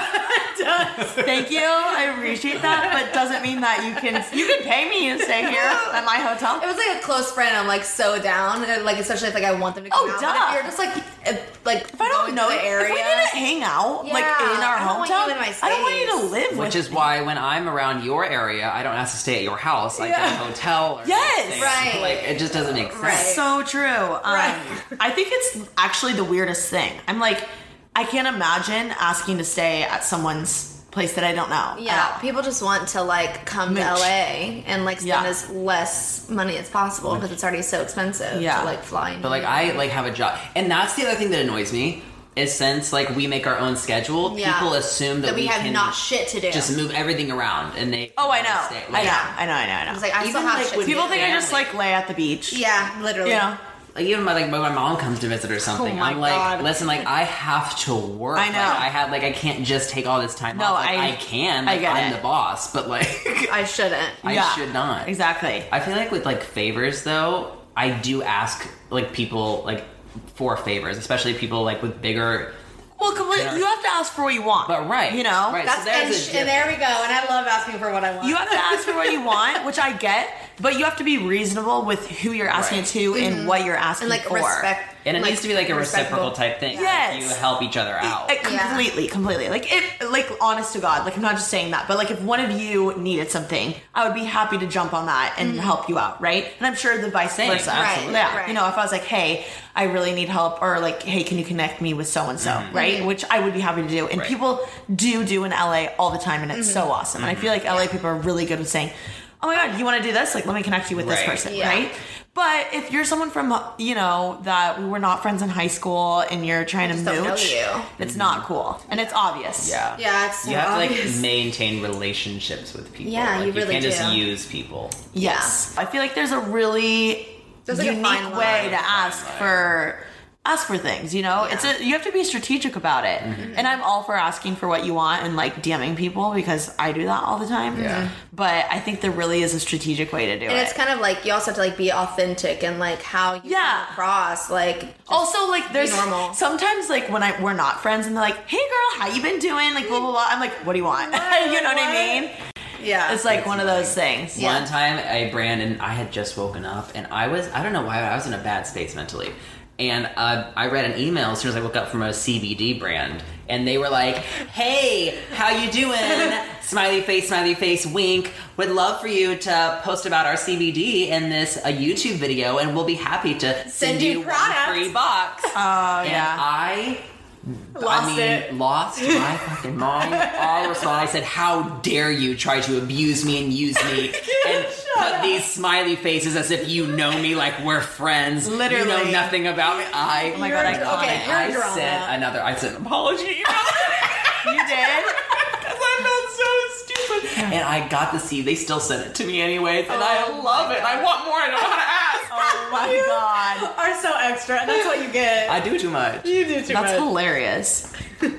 Thank you, I appreciate that, but doesn't mean that you can you can pay me to stay here at my hotel. It was like a close friend. I'm like so down, and, like especially if like I want them to come Oh, out. duh. But if you're just like if, like If I don't know the the area, if we didn't hang out like Yeah, in our I don't want hometown, you in my I don't want you to space. live Which with is me. why when I'm around your area, I don't ask to stay at your house. I get a hotel. Or Yes! something. Right. Like it just doesn't make sense. Right. So true. Um, I think it's actually the weirdest thing. I'm like, I can't imagine asking to stay at someone's place that I don't know. yeah, at all. people just want to like come Mooch. to L A and like spend Yeah. as less money as possible because it's already so expensive Yeah. to like fly. in But like here. I like have a job, and that's the other thing that annoys me is since like we make our own schedule, Yeah. people assume that, that we, have can not shit to do. just move everything around, and they Oh, I know. stay. I Like, know. I know. I know. I know. It's like I still Even, have like, shit with to People do. think I just family. like lay at the beach. Yeah, literally. You know. Like even my like when my mom comes to visit or something, Oh my I'm like, God. listen, like I have to work. I know. Like, I have like I can't just take all this time No, off. Like, I- I, can. I Like, get I'm it. the boss, but like I shouldn't. I Yeah. should not. Exactly. I feel like with like favors though, I do ask like people like for favors, especially people like with bigger. Well, completely. You have to ask for what you want. But right, You know. right. That's so there's and, a sh- and there we go. And I love asking for what I want. You have to ask for what you want, which I get, but you have to be reasonable with who you're asking Right. it to and what you're asking and like for. respect. And it like, needs to be like a respectable. reciprocal type thing. Yes. Like, you help each other out. Uh, completely, completely. Like if, like, honest to God, like I'm not just saying that, but like if one of you needed something, I would be happy to jump on that and help you out, right? And I'm sure the vice Same, versa. absolutely. Yeah, right. you know, if I was like, hey, I really need help, or like, hey, can you connect me with so and so, right? Which I would be happy to do, and Right. people do do in L A all the time, and it's so awesome. And I feel like L A people are really good with saying, oh my God, you want to do this? Like, let me connect you with this Right. person, Yeah. right? But if you're someone from, you know, that we were not friends in high school and you're trying to just don't know mooch, you. it's not cool. And it's obvious. Yeah. Yeah, it's so you have to obvious. like maintain relationships with people. Yeah, Like, you really can't just do. use people. Yes. I feel like there's a really There's like a unique fine line. way to Fine ask line. for ask for things, you know? It's a you have to be strategic about it. Mm-hmm. And I'm all for asking for what you want and like DMing people because I do that all the time. Yeah. But I think there really is a strategic way to do And it. it's kind of like you also have to like be authentic and like how you Yeah. come across. Like just Also, like, there's normal. sometimes, like, when I we're not friends, and they're like, "Hey, girl, how you been doing?" Like, blah blah blah. I'm like, "What do you want?" you know what I mean? yeah, It's like one of those things. Yeah. One time, a Brandon, I had just woken up, and I was, I don't know why, I was in a bad space mentally. And uh, I read an email as soon as I woke up from a C B D brand, and they were like, "Hey, how you doing? Smiley face, smiley face, wink. Would love for you to post about our C B D in this a YouTube video, and we'll be happy to send, Send you one product." free box." Oh and yeah. I Lost I mean, it. lost my fucking mind. I responded. I said, "How dare you try to abuse me and use me and put these smiley faces as if you know me, like we're friends. You know Literally. nothing about me." I, Oh my God, I got okay, it. you're I drama. sent another. I sent an apology email. You did? Because I felt so stupid. And I got to see, they still sent it to me anyways, and I love it. I want more. I don't know how to ask. Oh my God. Are so extra, and that's what you get. I do too much. you do too That's much. hilarious.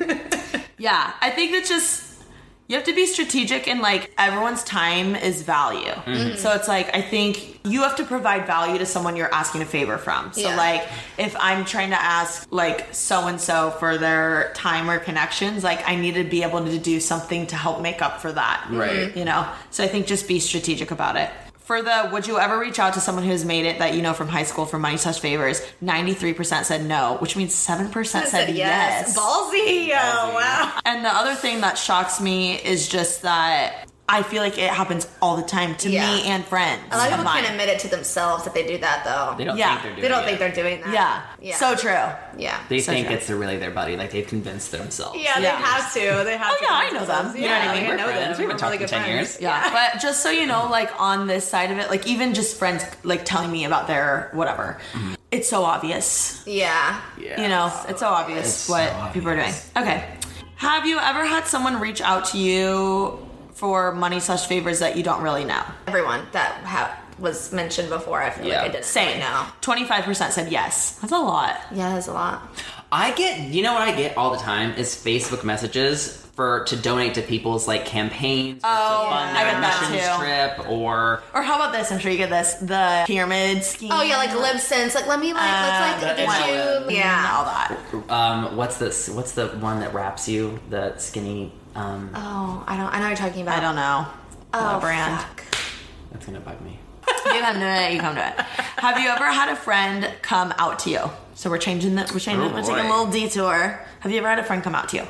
Yeah, I think it's just you have to be strategic and like everyone's time is value. Mm-hmm. So it's like I think you have to provide value to someone you're asking a favor from. So Yeah. like if I'm trying to ask like so and so for their time or connections, like I need to be able to do something to help make up for that. Right. You know? So I think just be strategic about it. For the would you ever reach out to someone who's made it that you know from high school for money slash favors, ninety-three percent said no, which means seven percent said, yes. Ballsy. Oh, wow. And the other thing that shocks me is just that I feel like it happens all the time to Yeah. me and friends. a lot of people mine. can't admit it to themselves that they do that though. They don't Yeah. think they're doing They don't it. think they're doing that. Yeah. Yeah. So true. Yeah. They So think true. it's really their buddy. Like they've convinced themselves. Yeah, they Yeah. have to. They have Oh, to. yeah, I know them. You know what I Yeah, mean? I We're know friends. them. We've been We're talking really good ten friends. years. Yeah. But just so you know, like on this side of it, like even just friends like telling me about their whatever. it's so obvious. Yeah. Yeah. You know, it's so obvious It's what so people are doing. obvious. Okay. Have you ever had someone reach out to you for money slash favors that you don't really know? Everyone that ha- was mentioned before, I feel Yeah. like I didn't Same. really know. twenty-five percent said yes. That's a lot. Yeah, that's a lot. I get, you know what I get all the time is Facebook messages for to donate to people's like campaigns or Oh, to fund I their get that missions too. trip or Or how about this? I'm sure you get this. The pyramid scheme. Oh yeah, like Libsyn's. Like let me like let's like the get M L M. you. Yeah. Yeah. All that. um what's this what's the one that wraps you the skinny um Oh, I don't. I know what you're talking about. I don't know. Oh, What brand? fuck. that's gonna bug me. You come to it. You come to it. Have you ever had a friend come out to you? So we're changing the. We're changing. Oh, we're taking a boy. little detour. Have you ever had a friend come out to you?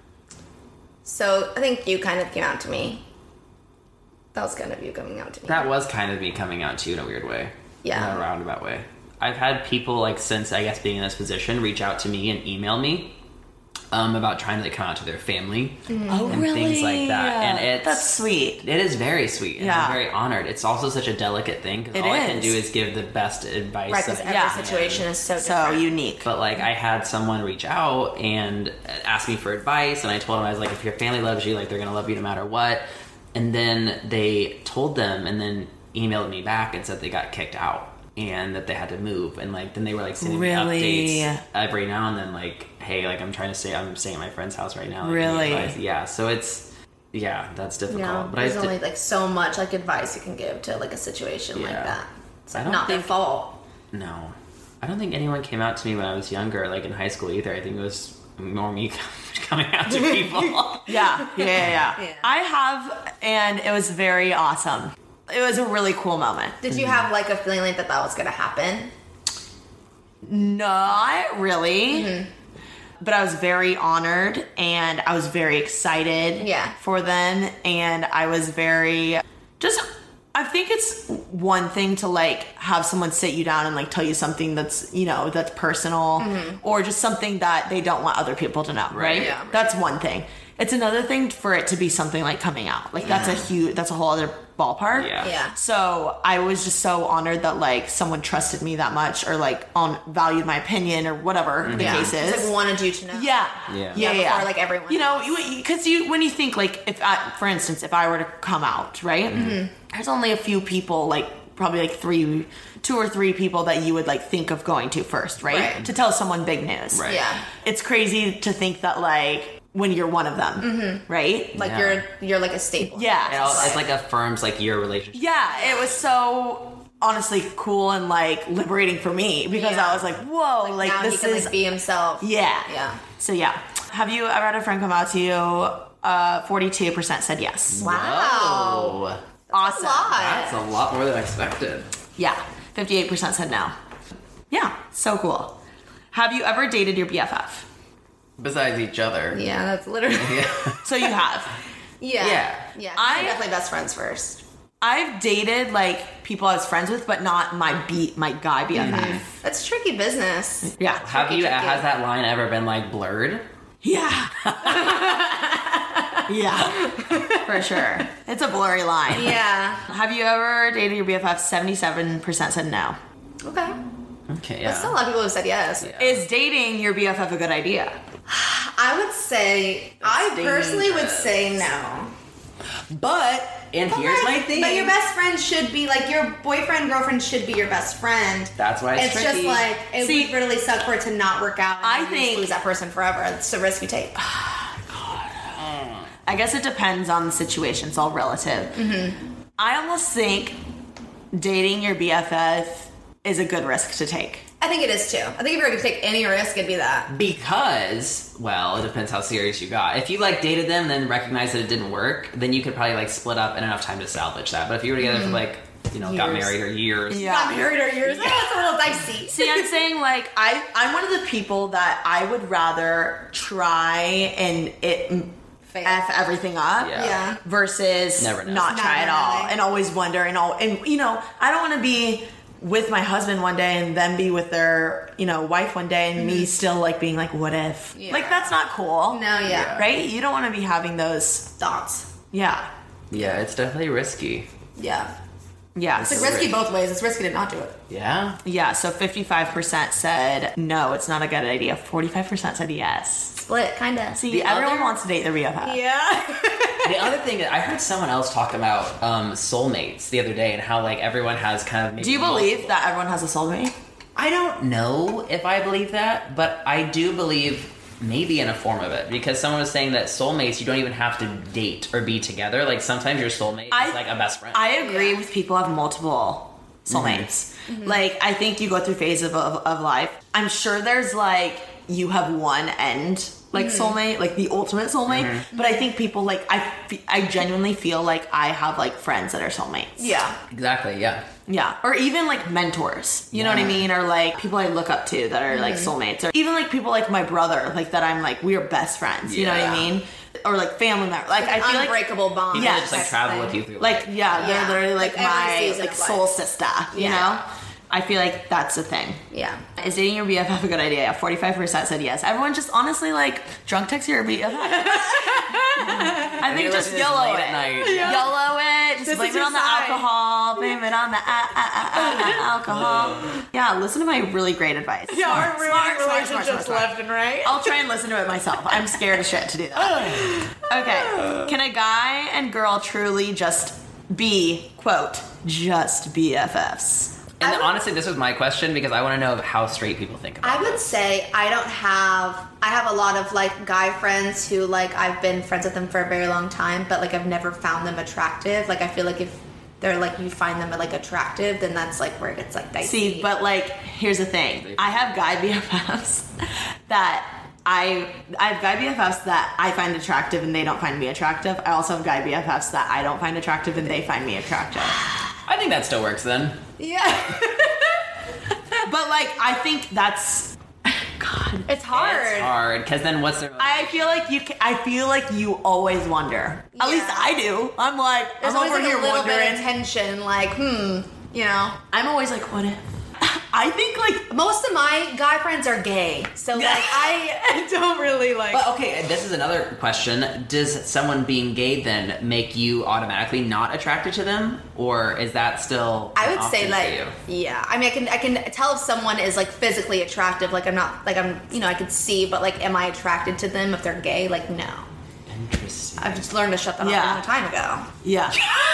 So I think you kind of came out to me. That was kind of you coming out to me. That was kind of me coming out to you in a weird way. Yeah. In a roundabout way. I've had people like since I guess being in this position reach out to me and email me um, about trying to like, come out to their family Oh, and really? things like that. And it's That's sweet. It is very sweet. And Yeah. I'm very honored. It's also such a delicate thing because It all I can is. do is give the best advice. right, because that every I Yeah. can. situation is so So different. unique. But like I had someone reach out and ask me for advice, and I told them I was like, if your family loves you, like they're gonna love you no matter what. And then they told them, and then emailed me back and said they got kicked out and that they had to move. And like then they were like sending Really? me updates every now and then, like, hey, like I'm trying to stay, I'm staying at my friend's house right now. Like, Really? any advice? Yeah. So it's yeah, that's difficult. Yeah, but I there's st- only like so much like advice you can give to like a situation like Yeah. that. It's I like don't not their think- fault. No. I don't think anyone came out to me when I was younger, like in high school either. I think it was more me coming out to people. Yeah, yeah, yeah, yeah. Yeah. I have, and it was very awesome. It was a really cool moment. Did you have like a feeling like that that was gonna happen? Not really. But I was very honored and I was very excited Yeah. for them. And I was very just, I think it's one thing to like have someone sit you down and like tell you something that's, you know, that's personal or just something that they don't want other people to know, right? yeah, right. That's one thing. It's another thing for it to be something like coming out. Like that's a huge, that's a whole other ballpark. Yeah. Yeah. So I was just so honored that like someone trusted me that much or like on valued my opinion or whatever the Yeah. case is. It's like wanted you to know. Yeah. Yeah. Yeah. Yeah, Yeah. before, like, everyone You know, else. because you, when you think like, if I, for instance, if I were to come out, right? Mm-hmm. There's only a few people, like probably like three, two or three people that you would like think of going to first, right? Right. To tell someone big news. Right. Yeah. It's crazy to think that like when you're one of them, right? Like Yeah. you're you're like a staple. Yeah. It all, it's like affirms like your relationship. Yeah, it was so honestly cool and like liberating for me because Yeah. I was like, whoa, like, now this he can is like be himself. yeah. Yeah. So yeah. Have you ever had a friend come out to you? Uh, forty-two percent said yes. Wow. Oh, Awesome. A lot. that's a lot more than I expected. Yeah. fifty-eight percent said no. Yeah. So cool. Have you ever dated your B F F? Besides each other. Yeah, that's literally. So you have. Yeah. Yeah. Yeah. I- I'm definitely best friends first. I've dated like people I was friends with, but not my B my guy B F F. That's tricky business. Yeah. Have Tricky, you, tricky. has that line ever been like blurred? Yeah. Yeah. For sure. It's a blurry line. Yeah. Have you ever dated your B F F? seventy-seven percent said no. Okay. Okay, There's still a lot of people who said yes. Is dating your B F F a good idea? I would say, I personally would say no. But, and here's my thing. But your best friend should be like your boyfriend, girlfriend should be your best friend. That's why it's It's just tricky. like it See, would really suck for it to not work out. And I you just think- lose that person forever. It's a risk you take. I guess it depends on the situation. It's all relative. I almost think dating your B F F is a good risk to take. I think it is too. I think if you were going to take any risk, it'd be that. Because, well, it depends how serious you got. If you like dated them and then recognized that it didn't work, then you could probably like split up in enough time to salvage that. But if you were together for like, you know, got Years. married or years, Yeah. Got married or years. Yeah. It's a little dicey. See, I'm saying like I I'm one of the people that I would rather try and it Fail. f everything up Yeah. Yeah. versus Never know. not try Not at all really. and always wonder and all and you know I don't want to be with my husband one day and then be with their you know wife one day and me still like being like what if Yeah. like that's not cool. No, yeah. Right? You don't want to be having those Thoughts. yeah. yeah, it's definitely risky. Yeah. Yeah. It's like risky both ways. It's risky to not do it. Yeah. Yeah, so fifty-five percent said no, it's not a good idea. forty-five percent said yes. Split, kind of. See, The everyone other- wants to date their B F F. Yeah. The other thing that I heard someone else talk about um, soulmates the other day and how like everyone has kind of maybe Do you believe multiple- that everyone has a soulmate? I don't know if I believe that, but I do believe maybe in a form of it, because someone was saying that soulmates, you don't even have to date or be together. Like sometimes your soulmate I- is like a best friend. I agree with people who have multiple soulmates. Mm-hmm. Like, I think you go through phases of, of, of life. I'm sure there's like, you have one end, like Mm-hmm. soulmate, like the ultimate soulmate. But I think people like, I, fe- I genuinely feel like I have like friends that are soulmates. Yeah. exactly, yeah. Yeah. Or even like mentors, you know what I Yeah. mean? Or like people I look up to that are like soulmates. Or even like people like my brother, like that I'm like, we are best friends, you know what I Yeah. mean? Or like family members. Like, I feel like, Unbreakable bond. Yeah, They just like That's travel the with thing. you through like, life. yeah, they're Yeah. literally like, Like every my season like of soul life. sister, you Yeah. know? I feel like that's the thing. Yeah. Is dating your B F F a good idea? Yeah, forty-five percent said yes. Everyone just honestly like drunk text your B F F. I think You're just listening to this YOLO late it. at night. Yeah. YOLO it. Just This blame is it your on the sign. alcohol. Blame it on the uh, uh, uh, uh, uh, alcohol. Yeah, listen to my really great advice. Yeah, Smart, we're smart, ruining smart, smart, relationships smart, smart. left and right. I'll try and listen to it myself. I'm scared as shit to do that. Okay. Can a guy and girl truly just be, quote, just B F Fs? And then, honestly, this was my question because I want to know how straight people think about I would say I don't have I have a lot of like guy friends who like I've been friends with them for a very long time, but like I've never found them attractive. Like I feel like if they're like you find them like attractive, then that's like where it gets like dicey. See, but like, here's the thing. I have guy B F Fs that I I have guy B F Fs that I find attractive and they don't find me attractive. I also have guy B F Fs that I don't find attractive and they find me attractive. I think that still works then. Yeah. But like, I think that's God. it's hard. It's hard because then what's their I feel like you. Can, I feel like you always wonder. At Yeah. least I do. I'm like, There's I'm always over like here a little wondering. bit of tension, like hmm, you know. I'm always like, what if? I think like Most of my guy friends are gay, so like I I don't really like. But okay, this is another question. Does someone being gay then make you automatically not attracted to them? Or is that still I an would say option like for you? yeah. I mean I can I can tell if someone is like physically attractive, like I'm not like I'm you know, I could see, but like am I attracted to them if they're gay? Like no. Interesting. I've just learned to shut that Yeah. off a long time ago. yeah,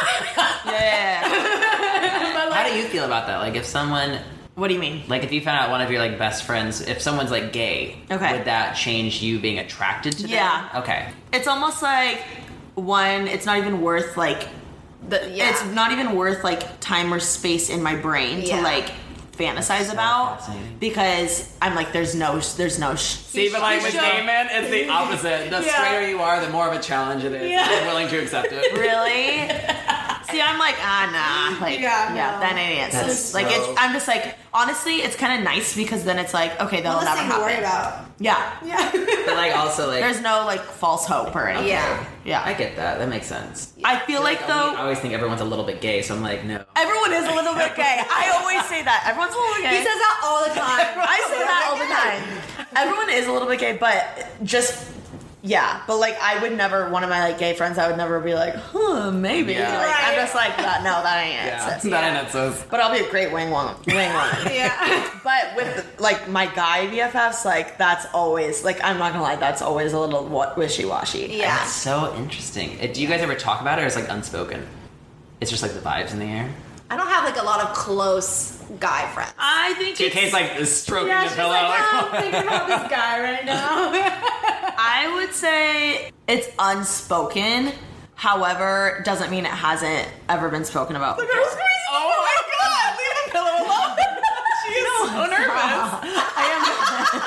yeah. How do you feel about that? Like if someone What do you mean? like if you found out one of your like best friends, if someone's like gay, Okay. would that change you being attracted to them? Yeah. Okay. It's almost like one. It's not even worth like. The, yeah. It's not even worth like time or space in my brain Yeah. to like fantasize about fascinating. because I'm like, there's no, there's no. Sh- See, but like with should- gay men, it's the opposite. The Yeah. straighter you are, the more of a challenge it is. Yeah. I'm willing to accept it. Really? See, I'm like, ah, nah. Like, Yeah, yeah, no. that ain't it. So That's it's like, so- it's, I'm just like, honestly, it's kind of nice because then it's like, okay, that'll Well, never thing to worry happen. about. Yeah. Yeah. But like also like There's no like false hope or anything. Yeah. Yeah. I get that. That makes sense. I feel like, I though, always think everyone's a little bit gay, so I'm like, no. everyone is a little bit gay. I always say that. Everyone's a little bit gay. He says that all the time. I say that all the time. Everyone is a little bit gay, but just yeah. But like, I would never. One of my like gay friends, I would never be like, huh, maybe. Yeah. Like, I'm Right. just like, that, no, that ain't it. Yeah, sis. that ain't it, sis. But I'll be a great wing woman. Wing woman. Yeah. But with like my guy B F Fs, like that's always like I'm not gonna lie, that's always a little wishy washy. Yeah. That's so interesting. Uh, Do you guys ever talk about it, or is it like unspoken? It's just like the vibes in the air. I don't have like a lot of close guy friends. I think Two it's, K's like stroking Yeah, the she's pillow. like, like, oh, I'm thinking about this guy right now. I would say it's unspoken. However, doesn't mean it hasn't ever been spoken about. before. Oh my god, leave the pillow alone. She is so nervous.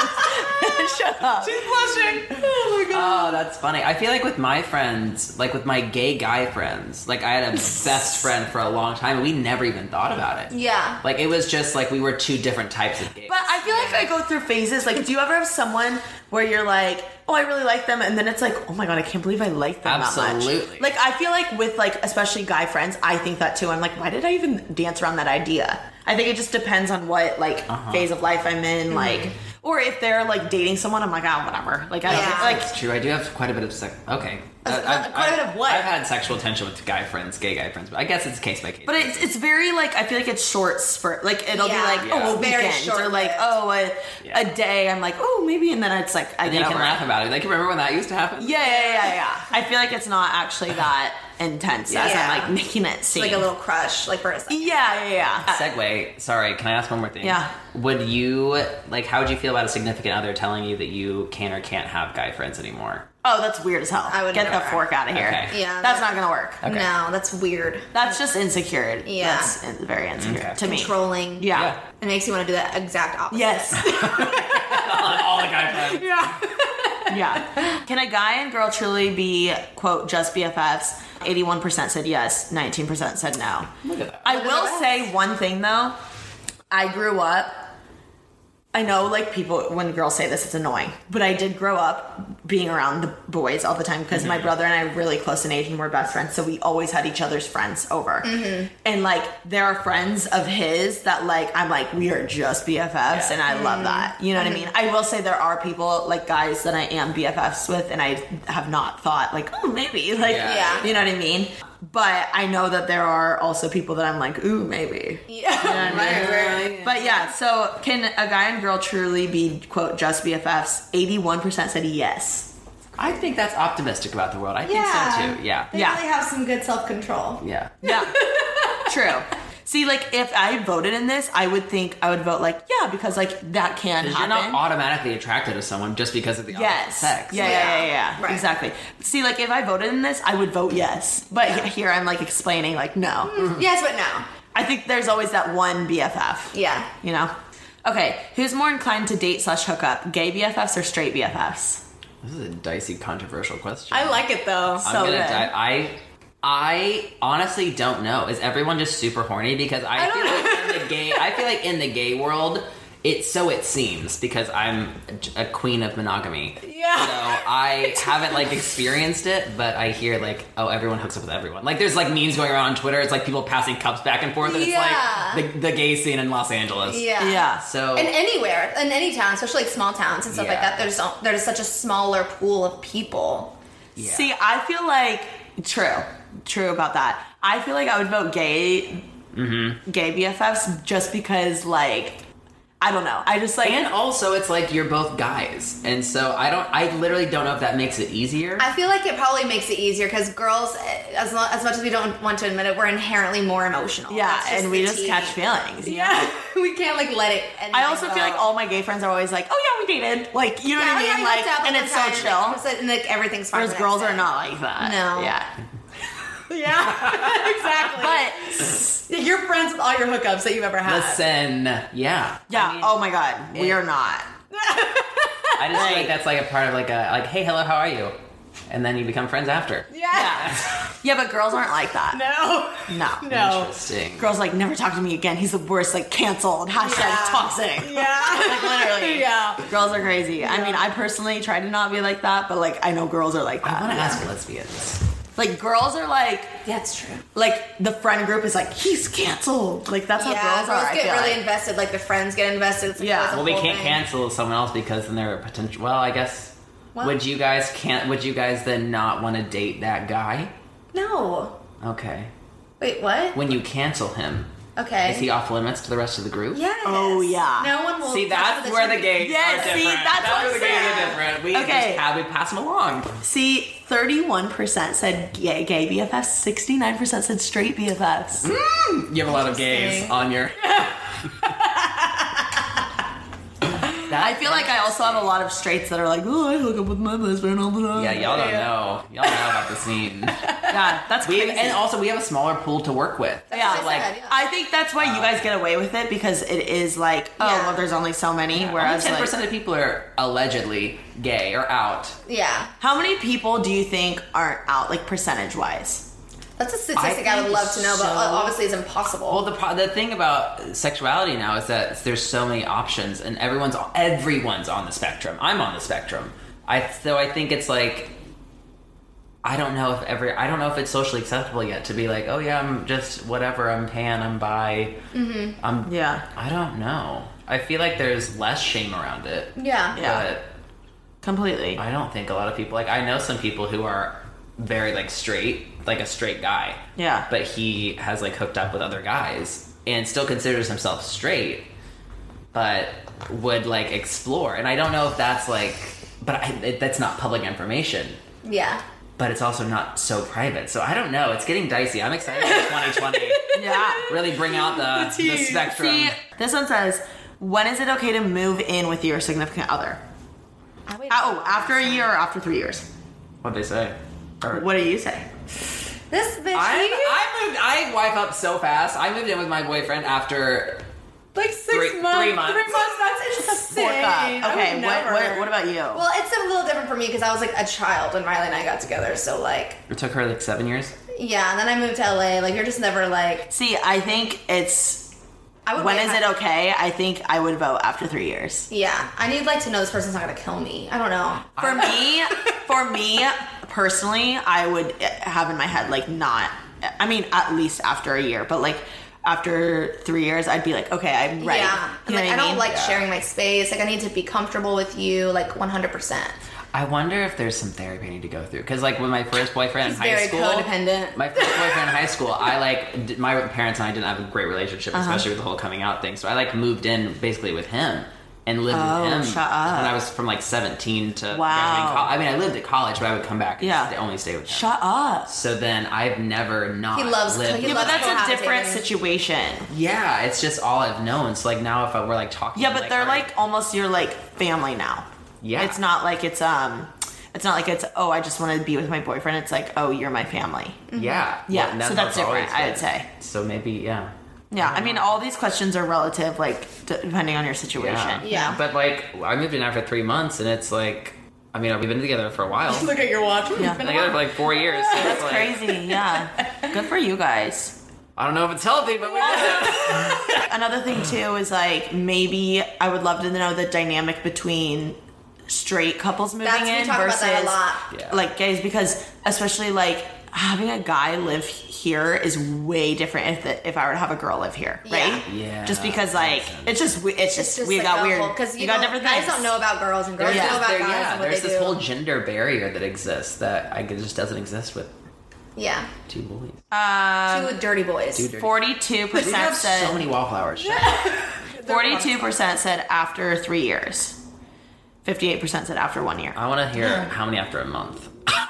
Shut up. She's blushing. Oh my god. Oh, that's funny. I feel like with my friends, like with my gay guy friends, like I had a best friend for a long time and we never even thought about it. Yeah. Like it was just like we were two different types of gays. But I feel like I go through phases. Like, do you ever have someone where you're like, oh, I really like them, and then it's like, oh my god, I can't believe I like them that Absolutely. much. Like, I feel like with like, especially guy friends, I think that too. I'm like, why did I even dance around that idea? I think it just depends on what like Uh-huh. phase of life I'm in. Like, Or if they're like dating someone, I'm like, oh, whatever. Like, I don't Yeah. like. It's true. I do have quite a bit of sex. Okay. Uh, I've- quite a bit I've- of what? I've had sexual tension with guy friends, gay guy friends, but I guess it's case by case. But it's it's very like I feel like it's short spurt. Like it'll Yeah. be like Yeah. oh a Very weekend or like short-lived. oh a, Yeah. a day. I'm like oh maybe, and then it's like I and get you can over laugh it. about it. Like, remember when that used to happen? Yeah, yeah, yeah, yeah. I feel like it's not actually that intense as Yeah. I'm like making it seem. Like a little crush, like for a second. Yeah, yeah, yeah. Segue. Sorry, can I ask one more thing? Yeah. Would you like? How would you feel about a significant other telling you that you can or can't have guy friends anymore? Oh, that's weird as hell. I would Get the never. fork out of here. Okay. Yeah, that's that- not gonna work. Okay. No, that's weird. That's just insecure. Yeah. That's in- very insecure Okay. to me. Controlling. Yeah. Yeah. It makes you want to do that exact opposite. Yes. All the guy friends. Yeah. Can a guy and girl truly be, quote, just B F Fs? eighty-one percent said yes, nineteen percent said no. Look at that. I Look at will the say one thing though. I grew up. I know, like, people, when girls say this, it's annoying. But I did grow up being around the boys all the time because my brother and I are really close in age and we're best friends. So we always had each other's friends over. And, like, there are friends of his that, like, I'm like, we are just B F Fs. Yeah. And I love that. You know what I mean? I will say there are people, like, guys that I am B F Fs with and I have not thought, like, oh, maybe. Like, Yeah. Yeah. you know what I mean? But I know that there are also people that I'm like, ooh, maybe. Yeah. Right, right. But yeah, so can a guy and girl truly be, quote, just B F Fs? eighty-one percent said yes. I think that's optimistic about the world. I think Yeah. so too. Yeah. They Yeah. really have some good self-control. Yeah. Yeah. True. See, like, if I voted in this, I would think I would vote, like, yeah, because, like, that can Because happen. you're not automatically attracted to someone just because of the opposite Yes. sex. Yeah, Like, yeah, yeah, yeah. Right. Exactly. See, like, if I voted in this, I would vote yes. But he- here I'm, like, explaining, like, no. Yes, but no. I think there's always that one B F F. Yeah. You know? Okay, who's more inclined to date slash hook up, gay B F Fs or straight B F Fs? This is a dicey, controversial question. I like it though. I'm so gonna good. di- I I honestly don't know. Is everyone just super horny? Because I, feel like in the gay I feel like in the gay world, it's so it seems because I'm a queen of monogamy. Yeah. So I haven't like experienced it, but I hear like, oh, everyone hooks up with everyone. Like there's like memes going around on Twitter. It's like people passing cups back and forth, and Yeah. it's like the, the gay scene in Los Angeles. Yeah. Yeah. So And anywhere, in any town, especially like small towns and stuff like Yeah. that, there's there's such a smaller pool of people. yeah. See, I feel like, true, true about that. I feel like I would vote gay, Mm-hmm. gay B F Fs just because, like, I don't know. I just, like, And also, it's like you're both guys, and so I don't. I literally don't know if that makes it easier. I feel like it probably makes it easier because girls, as lo- as much as we don't want to admit it, we're inherently more emotional. yeah, That's and we the just tea. catch feelings. Yeah. we can't like let it. I also feel like all my gay friends are always like, oh yeah, we dated. Like, you know what I mean? Like, and it's so chill. and like everything's fine. Whereas the girls next are day. not like that. No. Yeah. Yeah. Exactly. But, you're friends with all your hookups that you've ever had. Listen, yeah, yeah, I mean, oh my god, we it- are not. I just feel like that's like a part of like a like, hey, hello, how are you? And then you become friends after. Yeah. Yeah. Yeah, but girls aren't like that. No. No. No. Interesting. Girls like, never talk to me again. He's the worst, like, canceled. Hashtag Yeah. toxic. Yeah. Like, literally. Yeah. Girls are crazy. I mean, I personally try to not be like that, but, like, I know girls are like that. I want to ask lesbians. Like, girls are like, That's true. like, the friend group is like, he's canceled. Like, that's how Yeah, girls, girls are, I get feel really like. invested. Like the friends get invested. It's like, Yeah. it's a Well, we whole can't thing. cancel someone else because then they're a potential. Well, I guess. Well- Would you guys can't? Would you guys then not want to date that guy? No. Okay. Wait, what? When you cancel him, Okay. is he off limits to the rest of the group? Yes. Oh, yeah. No one will. See, touch that's the where the chicken. gays Yes, are see, different. that's what where I'm the gays saying. are different. We Okay. just have we pass them along. See, thirty-one percent said gay, gay B F Fs, sixty-nine percent said straight B F Fs. You have a lot of gays Interesting. on your. I feel like I also have a lot of straights that are like, oh, I hook up with my best friend all the time. Yeah, y'all don't know. Y'all know about the scene. Yeah, that's We crazy. and also we have a smaller pool to work with. yeah, what I like said, yeah. I think that's why you guys get away with it because it is like, oh, Yeah. well, there's only so many. Only Whereas, ten like, percent of people are allegedly gay or out. Yeah. how many people do you think aren't out, like percentage wise? That's a statistic I, I would think love to know, but so. obviously it's impossible. Well, the pro- the thing about sexuality now is that there's so many options, and everyone's everyone's on the spectrum. I'm on the spectrum. I so I think it's like. I don't know if every I don't know if it's socially acceptable yet to be like, oh yeah, I'm just whatever, I'm pan, I'm bi. Mm-hmm. I'm Yeah. I don't know. I feel like there's less shame around it. Yeah. Yeah. But Completely. I don't think a lot of people, like I know some people who are very like straight, like a straight guy. Yeah. But he has like hooked up with other guys and still considers himself straight, but would like explore. And I don't know if that's like, but I, it, that's not public information. Yeah. But it's also not so private. So I don't know. It's getting dicey. I'm excited for twenty twenty. Yeah. Really bring out the, the spectrum. See, this one says, when is it okay to move in with your significant other? I waited- Oh, after a year or after three years? What'd they say? Or, What do you say? This bitch. I, he- I moved. I wife up so fast. I moved in with my boyfriend after Like six Three- months. three months. Three months. That's insane. Fourth up. I would Okay, what, never. what, what about you? Well, it's a little different for me because I was like a child when Riley and I got together. So like, it took her like seven years. yeah. And then I moved to L A. Like, you're just never like. See, I think it's, I would when wait is half- it okay? I think I would vote after three years. Yeah, I need like to know this person's not gonna kill me. I don't know. For me, for me personally, I would have in my head like not. I mean, at least after a year, but like after three years, I'd be like, okay, I'm ready. Yeah, You know like what I don't mean? like Yeah. sharing my space. Like I need to be comfortable with you, like one hundred percent. I wonder if there's some therapy I need to go through. Because, like, with my first boyfriend He's in high very school... codependent. My first boyfriend in high school, I, like... d- My parents and I didn't have a great relationship, Uh-huh. especially with the whole coming out thing. So I, like, moved in basically with him and lived Oh, with him shut up. when I was from, like, seventeen to... Wow. graduating college. I mean, I lived at college, but I would come back and Yeah. stay, only stay with him. Shut up. So then I've never not He loves- lived he Yeah, with but loves that's a different cohabitating. situation. Yeah, it's just all I've known. So, like, now if I were, like, talking... Yeah, but like, they're our- like almost your like family now. Yeah. It's not like it's um it's not like it's oh I just want to be with my boyfriend. It's like oh you're my family. Yeah. Yeah, Well, and so how that's it's always different, I would been. say. So maybe, yeah. Yeah, I mean all these questions are relative like d- depending on your situation. Yeah. Yeah. But like, I moved in after three months, and it's like, I mean, we've been together for a while. We've Look at your watch. Yeah. been together for like four years. So That's it's like, crazy. Yeah, good for you guys. I don't know if it's healthy, but we did it. Another thing too is like maybe I would love to know the dynamic between straight couples moving That's- we in talk about versus that a lot. Yeah. like gays because especially like having a guy live here is way different if the, if I were to have a girl live here, right? Yeah. Yeah, Just because like it's just we- it's just, It's just we like got a weird whole- because you, we got don't- different guys things. don't know about girls and girls There's know this, about there, guys yeah, and what there's they this do. whole gender barrier that exists that I guess just doesn't exist with yeah, two boys. Um, two dirty boys. Two dirty- Forty-two we percent have said so many wallflowers. forty-two percent said after three years. Fifty-eight percent said after one year. I want to hear how many after a month.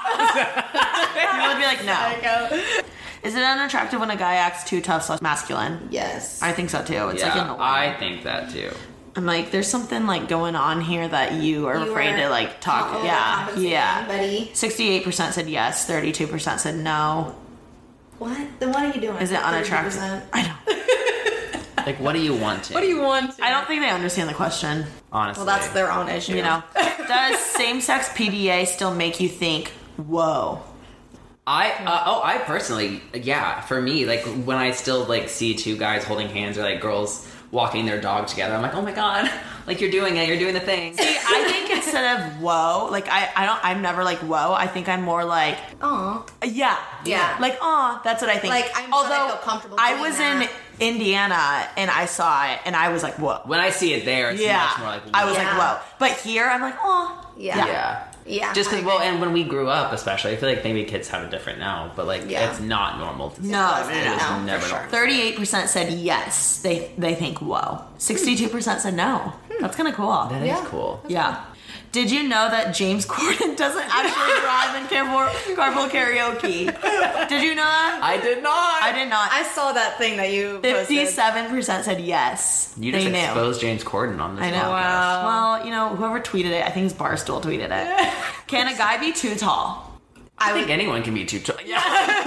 You would be like, no. Is it unattractive when a guy acts too tough slash masculine? Yes. I think so too. It's like yeah, annoying. I think that too. I'm like, there's something like going on here that you are You afraid are to like talk. overcompensating, Yeah, yeah. buddy. Sixty-eight percent said yes. Thirty-two percent said no. What? Then what are you doing? Is it unattractive? thirty percent? I don't. Like, what do you want to? What do you want? To? I don't think they understand the question. Honestly. Well, that's their own issue. You know, does same-sex P D A still make you think, whoa? I uh, oh I personally yeah for me like when I still like see two guys holding hands or like girls walking their dog together I'm like oh my god like you're doing it you're doing the thing. See, I think instead of whoa, like I, I don't, I'm never like whoa. I think I'm more like, Aw. yeah, Yeah. like aw. That's what I think. Like, I'm glad I feel comfortable I doing was that. in Indiana and I saw it and I was like whoa. When I see it there it's Yeah, much more like I was Yeah. like whoa. But here I'm like aw. Yeah. yeah Yeah, just I because well agree. and when we grew up especially I feel like maybe kids have it different now but like Yeah. it's not normal to No, no, wasn't, no, It was no, never for sure. normal. Thirty-eight percent said yes. They they think whoa. Sixty-two percent said no. That's kind of cool. That is Yeah. cool. Yeah. Did you know that James Corden doesn't actually drive in carpool, carpool karaoke? Did you know that? I did not I did not. I saw that thing that you posted. Fifty-seven percent said yes. you they just knew. exposed James Corden on this I know. podcast. Well, you know, whoever tweeted it, I think it's Barstool tweeted it. Can a guy be too tall? I think anyone can be too tall. Yeah.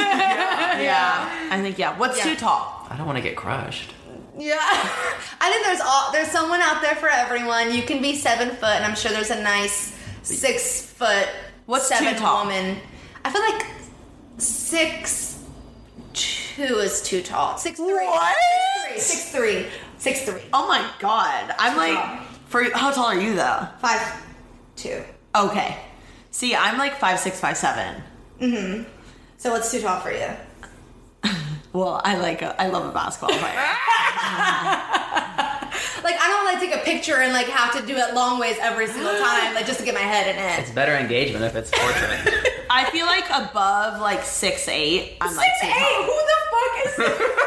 Yeah. I think yeah. What's Yeah. too tall? I don't want to get crushed. Yeah. I think there's all there's someone out there for everyone. You can be seven foot, and I'm sure there's a nice six foot What's seven too tall? woman. I feel like six two is too tall. Six three. What? Six three. Six three. Oh my god. I'm Too like tall. for how tall are you though? Five two. Okay. See, I'm like five six, five seven. Mm-hmm. So what's too tall for you? Well, I like a, I love a basketball player. Like, I don't like take a picture and like have to do it long ways every single time, like just to get my head in it. It's better engagement if it's portrait. I feel like above like six eight. I'm like Six too eight? tall. Who the fuck is?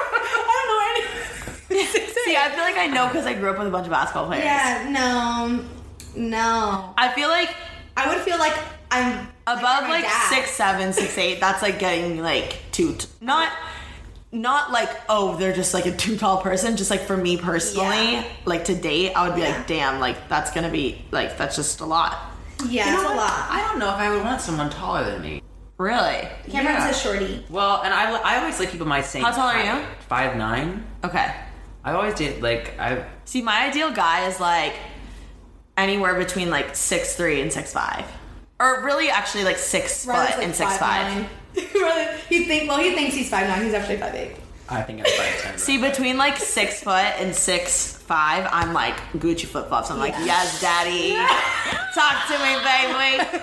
I don't know any. Six See, I feel like I know because I grew up with a bunch of basketball players. Yeah, no, no. I feel like I would feel like I'm above my like dad. six seven, six eight. That's like getting like too t- not. Not like, oh, they're just like a too tall person. Just like for me personally, Yeah. like to date, I would be Yeah. like, damn, like that's gonna be like that's just a lot. Yeah, You know it's a what? lot. I don't know if I would want someone taller than me. Really? Cameron's Yeah. a shorty. Well, and I, I always like people my same How tall are height. you? Five nine. Okay. I always did like I. See, my ideal guy is like anywhere between like six three and six five, or really actually like six Riley's, foot like, and six five. nine. Really, he think well, he thinks he's five nine. He's actually five eight. I think I'm five ten. See, between like six foot and six five, I'm like Gucci flip flops. I'm like, Yeah. yes, daddy, talk to me,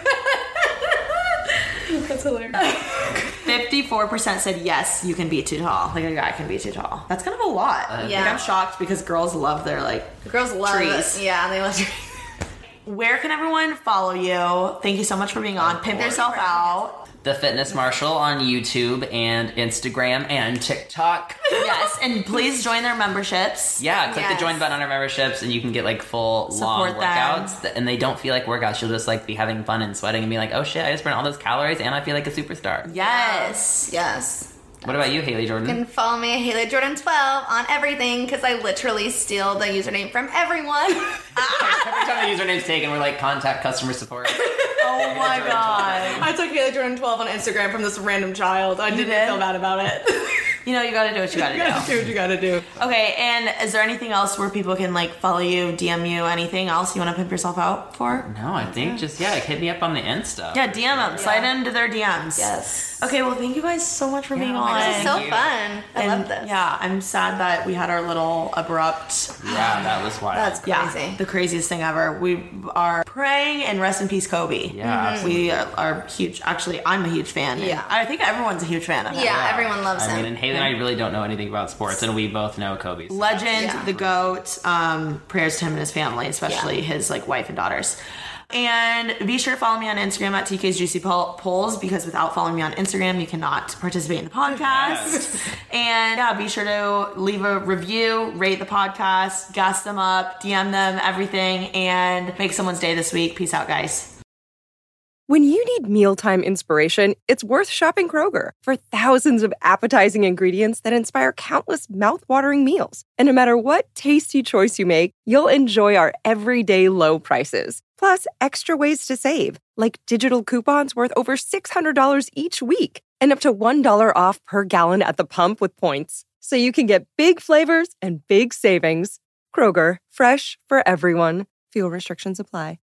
baby. That's hilarious. Fifty-four percent said yes, you can be too tall. Like a guy can be too tall. That's kind of a lot. Yeah. Like I'm shocked because girls love their like. Girls love Trees. it. Yeah, they love trees. Where can everyone follow you? Thank you so much for being on. Pimp yourself out. The Fitness Marshal on YouTube and Instagram and TikTok. Yes, and please join their memberships. Yeah, click Yes. the join button on our memberships and you can get like full long Support them. workouts. Th- And they don't feel like workouts. You'll just like be having fun and sweating and be like, oh shit, I just burned all those calories and I feel like a superstar. Yes. Yes. What about you, Haley Jordan? You can follow me at Haley Jordan twelve on everything because I literally steal the username from everyone. Every time the username's taken, we're like, contact customer support. Oh my god. I took Haley Jordan twelve on Instagram from this random child. I didn't did? feel bad about it. You know, you gotta do what you gotta You gotta do. do what you gotta do. Okay, and is there anything else where people can like follow you, D M you, anything else you want to pimp yourself out for? No, I think just, yeah, like hit me up on the Insta. Yeah, D M them. Slide into their D Ms. Yes. Okay, well, thank you guys so much for being oh on. my God, This is so Thank you. fun. I And, love this. Yeah, I'm sad that we had our little abrupt. Yeah, that was wild. That's Yeah, crazy. the craziest thing ever. We are praying and rest in peace, Kobe. Yeah, absolutely. We are, are huge. Actually, I'm a huge fan. and Yeah. I think everyone's a huge fan of him. Yeah, everyone loves I him. mean, and Haley and I really don't know anything about sports, and we both know Kobe. so Legend, Yeah. the GOAT. Um, prayers to him and his family, especially Yeah. his like wife and daughters. And be sure to follow me on Instagram at T K's Juicy Pol- Polls because without following me on Instagram, you cannot participate in the podcast. And yeah, be sure to leave a review, rate the podcast, gas them up, D M them, everything, and make someone's day this week. Peace out, guys. When you need mealtime inspiration, it's worth shopping Kroger for thousands of appetizing ingredients that inspire countless mouthwatering meals. And no matter what tasty choice you make, you'll enjoy our everyday low prices. Plus, extra ways to save, like digital coupons worth over six hundred dollars each week and up to one dollar off per gallon at the pump with points. So you can get big flavors and big savings. Kroger, fresh for everyone. Fuel restrictions apply.